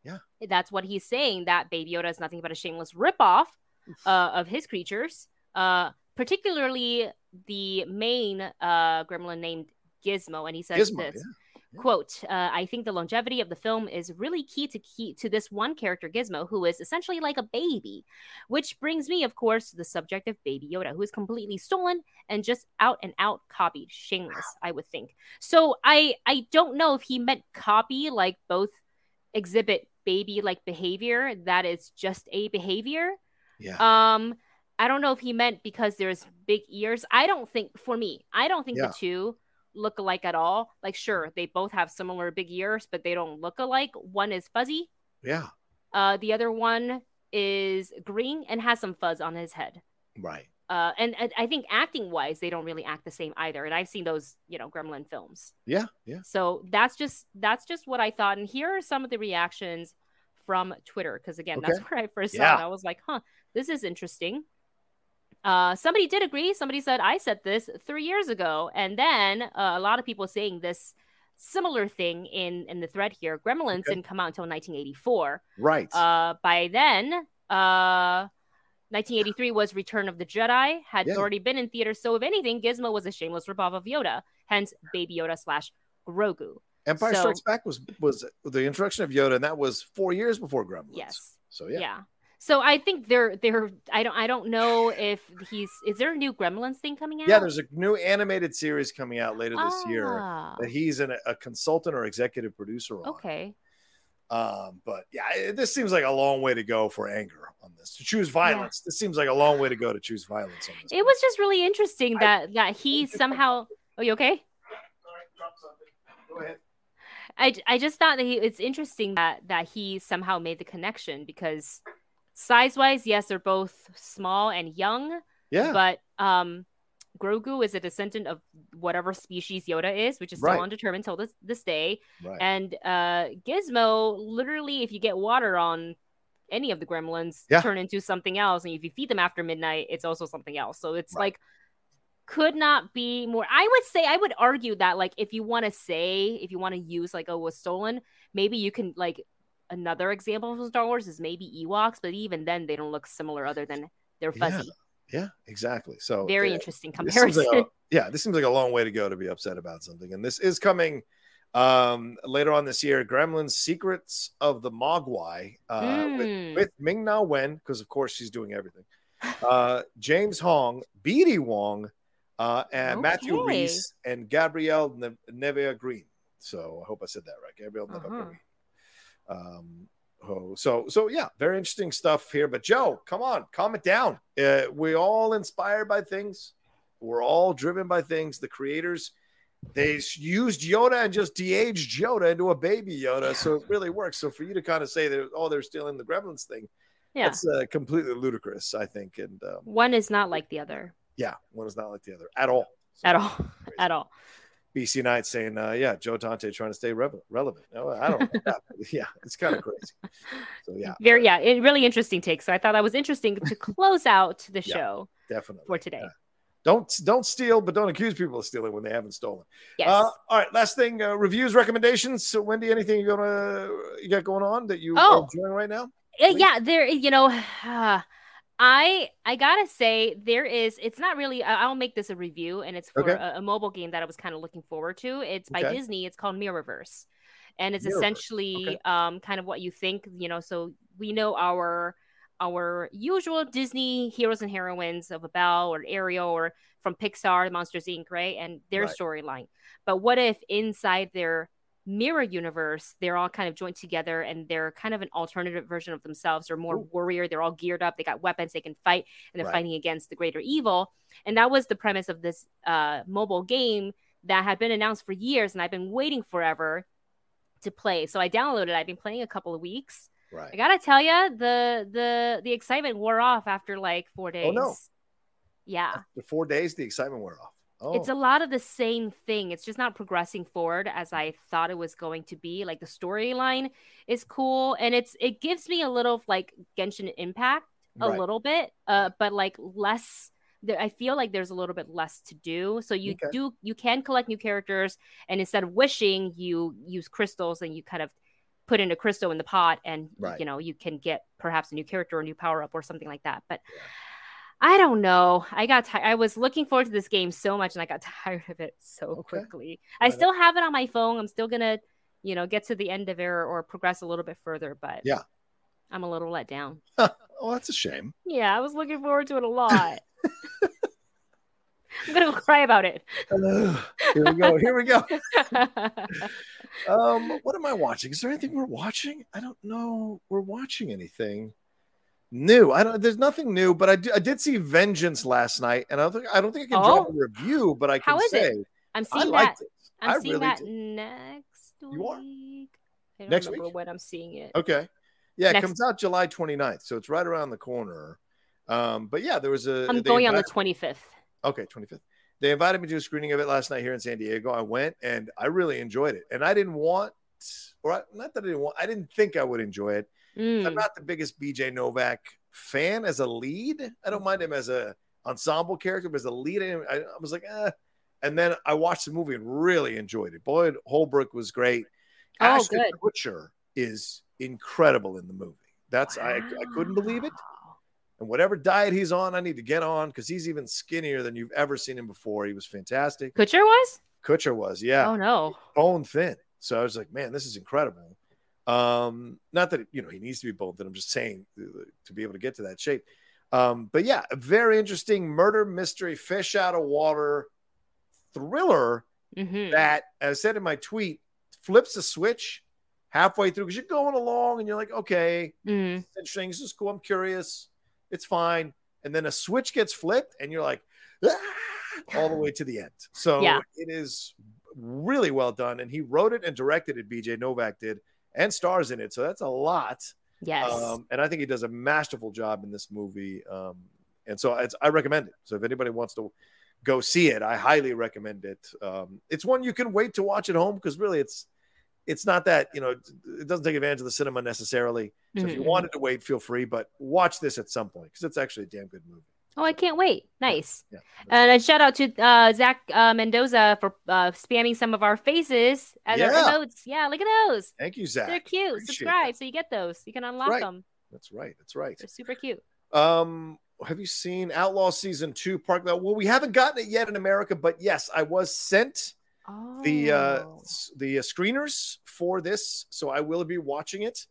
Yeah. That's what he's saying, that Baby Yoda is nothing but a shameless ripoff of his creatures, particularly the main gremlin named Gizmo. And he says Gizmo, this. Quote, I think the longevity of the film is really key to this one character, Gizmo, who is essentially like a baby. Which brings me, of course, to the subject of Baby Yoda, who is completely stolen and just out and out copied. Shameless, I would think. So I don't know if he meant copy, like both exhibit baby-like behavior that is just a behavior. Yeah. I don't know if he meant because there's big ears. I don't think the two look alike at all. Like, sure, they both have similar big ears, but they don't look alike. One is fuzzy. Yeah. The other one is green and has some fuzz on his head. Right. And I think acting wise, they don't really act the same either. And I've seen those, Gremlin films. Yeah. Yeah. So that's just what I thought. And here are some of the reactions from Twitter. Because again, that's where I first saw it. I was like, this is interesting. Somebody did agree. Somebody said, I said this 3 years ago. And then a lot of people saying this similar thing in the thread here. Gremlins didn't come out until 1984. Right. By then, 1983 was Return of the Jedi, had already been in theaters. So if anything, Gizmo was a shameless ripoff of Yoda, hence Baby Yoda / Grogu. Empire Strikes Back was the introduction of Yoda, and that was 4 years before Gremlins. Yes. So yeah. So I think they're I don't know if is there a new Gremlins thing coming out? Yeah, there's a new animated series coming out later this year that he's a consultant or executive producer on. Okay. But yeah, this seems like a long way to go for anger on this. To choose violence, this seems like a long way to go to choose violence on this. It was just really interesting that he somehow. Oh, you okay? All right, drop something. Go ahead. I just thought that it's interesting that he somehow made the connection, because size-wise, yes, they're both small and young. Yeah. But Grogu is a descendant of whatever species Yoda is, which is still undetermined till this day. Right. And Gizmo, literally, if you get water on any of the gremlins, turn into something else. And if you feed them after midnight, it's also something else. So it's like, could not be more. I would argue that, like, if you want to use like, oh, was stolen, maybe you can, like, another example of Star Wars is maybe Ewoks, but even then they don't look similar other than they're fuzzy. Yeah, exactly. So very interesting comparison. This seems like a long way to go to be upset about something. And this is coming later on this year. Gremlins: Secrets of the Mogwai with Ming-Na Wen, because of course she's doing everything. James Hong, BD Wong, and Matthew Rhys and Gabrielle Nevea Green. So I hope I said that right. Gabrielle Nevea Green. So yeah, very interesting stuff here. But Joe, come on, calm it down. We're all inspired by things. We're all driven by things. The creators, they used Yoda and just de-aged Yoda into a baby Yoda, so it really works. So for you to kind of say that, they're stealing the Gremlins thing, that's completely ludicrous, I think. And one is not like the other. Yeah, one is not like the other at all. So at all. BC Knight saying, Joe Dante trying to stay relevant. No, I don't know. Yeah, it's kind of crazy. So, really interesting take. So I thought that was interesting to close out the show definitely for today. Don't steal, but don't accuse people of stealing when they haven't stolen. Yes. All right, last thing, reviews, recommendations. So, Wendy, anything you got going on that you are enjoying right now? Yeah, there, I gotta say it's not really, I'll make this a review, and it's for a mobile game that I was kind of looking forward to. It's by Disney. It's called Mirrorverse, and it's essentially kind of what you think, so we know our usual Disney heroes and heroines of Belle or Ariel, or from Pixar, Monsters Inc., right? And their storyline. But what if inside their mirror universe, they're all kind of joined together and they're kind of an alternative version of themselves? They're more warrior. They're all geared up. They got weapons. They can fight, and they're fighting against the greater evil. And that was the premise of this mobile game that had been announced for years, and I've been waiting forever to play. So I downloaded it. I've been playing a couple of weeks. Right. I gotta tell you, the excitement wore off after like 4 days. Oh no! Yeah. After 4 days, the excitement wore off. Oh. It's a lot of the same thing. It's just not progressing forward as I thought it was going to be. Like, the storyline is cool, and it gives me a little like Genshin Impact a little bit, but like less. I feel like there's a little bit less to do. So you can collect new characters, and instead of wishing, you use crystals and you kind of put in a crystal in the pot, and Right. you can get perhaps a new character or a new power up or something like that. But I don't know. I was looking forward to this game so much, and I got tired of it so quickly. I still have it on my phone. I'm still gonna, get to the end of it or progress a little bit further. But yeah, I'm a little let down. Oh, that's a shame. Yeah, I was looking forward to it a lot. I'm gonna go cry about it. Here we go. What am I watching? Is there anything we're watching? I don't know. We're watching anything new. There's nothing new, but I did see Vengeance last night, and I don't think I can drop a review, but I can say I'm seeing that. I'm seeing that next week. You are? I don't remember when I'm seeing it. Okay. Yeah, it comes out July 29th, so it's right around the corner. But yeah, there was I'm going on the 25th. Okay, 25th. They invited me to a screening of it last night here in San Diego. I went, and I really enjoyed it. And I didn't I didn't think I would enjoy it. I'm not the biggest BJ Novak fan as a lead. I don't mind him as a ensemble character, but as a lead, I was like, eh. And then I watched the movie and really enjoyed it. Boyd Holbrook was great. Ashton Kutcher is incredible in the movie. I couldn't believe it. And whatever diet he's on, I need to get on, because he's even skinnier than you've ever seen him before. He was fantastic. Kutcher was? Kutcher was, yeah. Oh, no. Bone thin. So I was like, man, this is incredible. Not that, he needs to be bone thin. I'm just saying to be able to get to that shape. But yeah, a very interesting murder mystery, fish out of water thriller that, as I said in my tweet, flips a switch halfway through, because you're going along and you're like, okay, it's interesting. This is cool. I'm curious. It's fine. And then a switch gets flipped and you're like, all the way to the end. So it is really well done. And he wrote it and directed it. BJ Novak did, and stars in it. So that's a lot. Yes. And I think he does a masterful job in this movie. And so I recommend it. So if anybody wants to go see it, I highly recommend it. It's one you can wait to watch at home, because really it's not that, it doesn't take advantage of the cinema necessarily. So if you wanted to wait, feel free, but watch this at some point, because it's actually a damn good movie. Oh, I can't wait. Nice. Yeah. And a shout out to Zach Mendoza for spamming some of our faces as our emotes. Yeah, look at those. Thank you, Zach. They're cute. Appreciate Subscribe so you get those. You can unlock them. That's right. They're super cute. Have you seen Outlaw Season 2 Park? Well, we haven't gotten it yet in America, but yes, I was sent the screeners for this, so I will be watching it.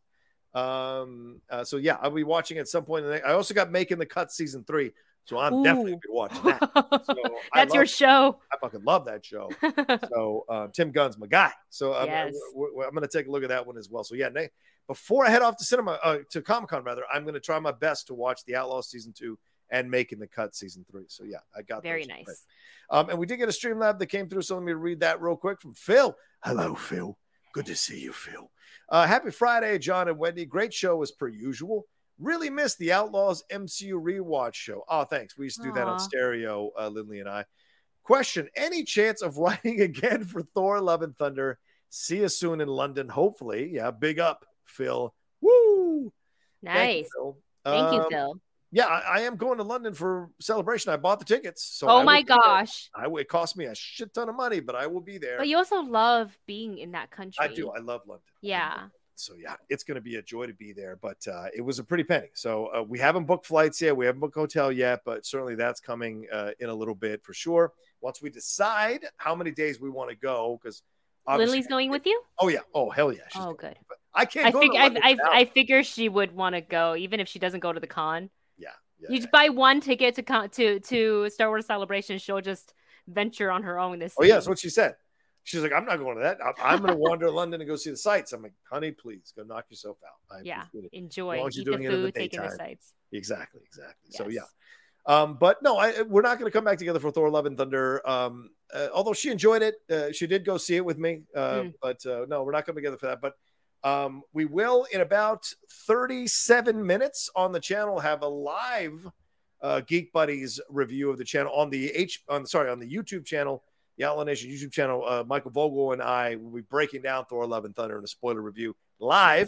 So yeah, I'll be watching at some point. I also got Making the Cut Season 3, so I'm definitely be watching that. So that's your show. I fucking love that show. So Tim Gunn's my guy. So I'm going to take a look at that one as well. So yeah, before I head off to Comic-Con rather, I'm going to try my best to watch the Outlaw Season 2 and Making the Cut Season 3. So yeah, I got very nice. And we did get a Streamlab that came through, so let me read that real quick from Phil. Hello, Phil. Good to see you, Phil. Happy Friday, John and Wendy. Great show as per usual. Really missed the Outlaws MCU rewatch show. Oh, thanks. We used to do that on stereo, Lindley and I. Question: any chance of writing again for Thor: Love and Thunder? See you soon in London, hopefully. Yeah, big up, Phil. Woo! Nice. Thank you, Phil. Yeah, I am going to London for Celebration. I bought the tickets. So oh my gosh. It cost me a shit ton of money, but I will be there. But you also love being in that country. I do. I love London. Yeah. So yeah, it's going to be a joy to be there, but it was a pretty penny. So we haven't booked flights yet. We haven't booked hotel yet, but certainly that's coming in a little bit for sure. Once we decide how many days we want to go, because Lily's going with you? Oh yeah. Oh hell yeah. Oh good. But I can't go. I figure she would want to go, even if she doesn't go to the con. Yeah. You just buy one ticket to Star Wars Celebration. She'll just venture on her own. Oh yeah, that's what she said. She's like, I'm not going to that. I'm going to wander London and go see the sights. I'm like, honey, please go knock yourself out. Enjoy. Eat the food, take in the sights. Exactly. Yes. So yeah. But no, we're not going to come back together for Thor: Love and Thunder. Although she enjoyed it, she did go see it with me. But no, we're not coming together for that. But we will, in about 37 minutes on the channel, have a live Geek Buddies review of the channel on the YouTube channel, the Outlaw Nation YouTube channel. Michael Vogel and I will be breaking down Thor: Love and Thunder in a spoiler review live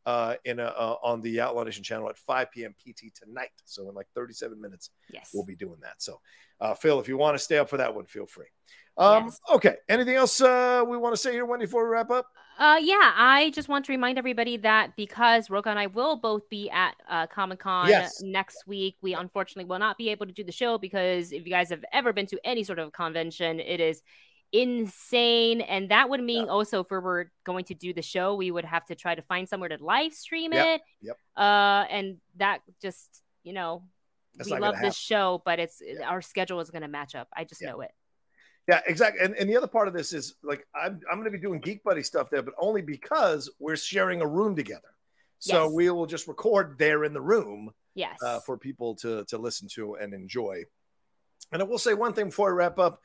on the Outlaw Nation channel at 5 p.m. PT tonight. So in like 37 minutes, we'll be doing that. So Phil, if you want to stay up for that one, feel free. Yes. Okay. Anything else we want to say here, Wendy, before we wrap up? Yeah, I just want to remind everybody that because Rocha and I will both be at Comic-Con next week, we unfortunately will not be able to do the show because if you guys have ever been to any sort of convention, it is insane. And that would mean also if we were going to do the show, we would have to try to find somewhere to live stream it. And that just, we love this show, but our schedule is going to match up. I just know it. Yeah, exactly. And the other part of this is like I'm going to be doing Geek Buddy stuff there, but only because we're sharing a room together. So we will just record there in the room for people to listen to and enjoy. And I will say one thing before I wrap up.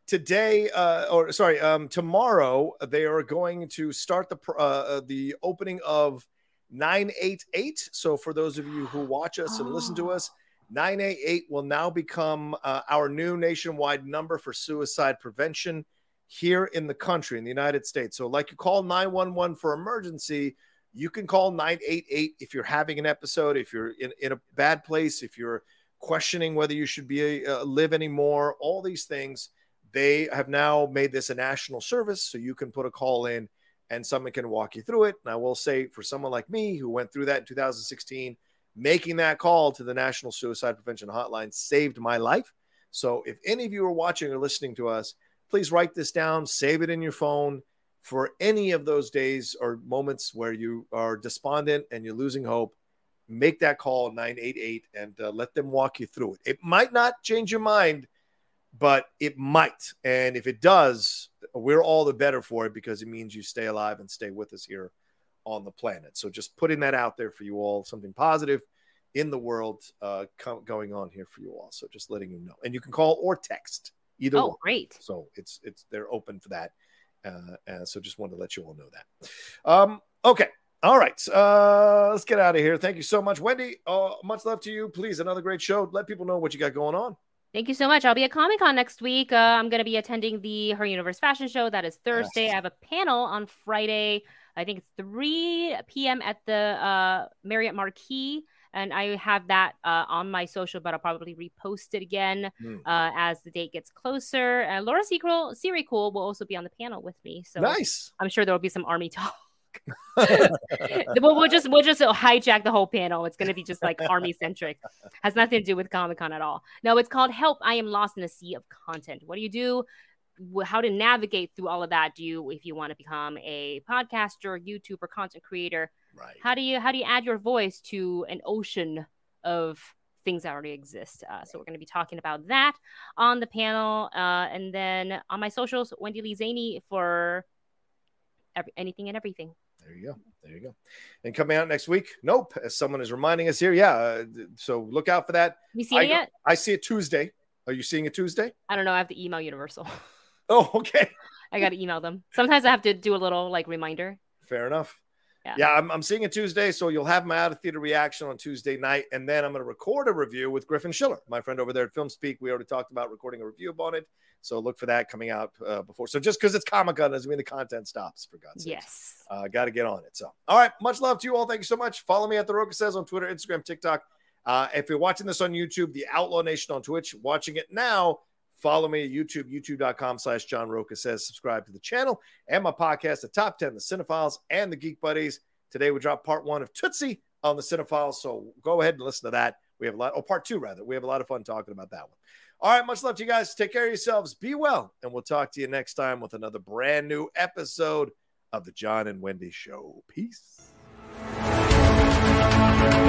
Tomorrow they are going to start the opening of 988. So for those of you who watch us and listen to us, 988 will now become our new nationwide number for suicide prevention here in the country, in the United States. So like you call 911 for emergency, you can call 988 if you're having an episode, if you're in a bad place, if you're questioning whether you should be live anymore, all these things. They have now made this a national service, so you can put a call in and someone can walk you through it. And I will say for someone like me who went through that in 2016, making that call to the National Suicide Prevention Hotline saved my life. So if any of you are watching or listening to us, please write this down, save it in your phone for any of those days or moments where you are despondent and you're losing hope. Make that call 988 and let them walk you through it. It might not change your mind, but it might. And if it does, we're all the better for it because it means you stay alive and stay with us here on the planet. So just putting that out there for you all, something positive in the world going on here for you all. So just letting you know. And you can call or text either one. Great. So they're open for that. So just wanted to let you all know that. Okay. All right. Let's get out of here. Thank you so much, Wendy. Much love to you. Please, another great show. Let people know what you got going on. Thank you so much. I'll be at Comic-Con next week. I'm going to be attending the Her Universe Fashion Show. That is Thursday. I have a panel on Friday. I think it's 3 p.m. at the Marriott Marquis. And I have that on my social, but I'll probably repost it again as the date gets closer. And Laura Seacool will also be on the panel with me. So nice. I'm sure there will be some Army talk. we'll just hijack the whole panel. It's going to be just like Army centric. Has nothing to do with Comic-Con at all. No, it's called Help, I Am Lost in a Sea of Content. What do you do? How to navigate through all of that? If you want to become a podcaster, YouTuber, content creator? Right. How do you add your voice to an ocean of things that already exist? So we're going to be talking about that on the panel, and then on my socials, Wendy Lee Zaney for anything and everything. There you go. And coming out next week, Nope, as someone is reminding us here. So look out for that. You seen it yet? I see it Tuesday. Are you seeing it Tuesday? I don't know. I have to email Universal. Oh, okay. I got to email them. Sometimes I have to do a little reminder. Fair enough. Yeah, I'm seeing it Tuesday, so you'll have my out-of-theater reaction on Tuesday night, and then I'm going to record a review with Griffin Schiller, my friend over there at Film Speak. We already talked about recording a review on it, so look for that coming out before. So just because it's Comic-Con doesn't mean the content stops, for God's sake. Yes. Got to get on it. So, all right, much love to you all. Thank you so much. Follow me at The Rocha Says on Twitter, Instagram, TikTok. If you're watching this on YouTube, The Outlaw Nation on Twitch, watching it now, follow me at YouTube, youtube.com/John Rocha Says. Subscribe to the channel and my podcast, The Top 10, The Cinephiles, and The Geek Buddies. Today we dropped part 1 of Tootsie on The Cinephiles, so go ahead and listen to that. We have a lot, part 2 rather. We have a lot of fun talking about that one. All right, much love to you guys. Take care of yourselves. Be well, and we'll talk to you next time with another brand new episode of the John and Wendy Show. Peace.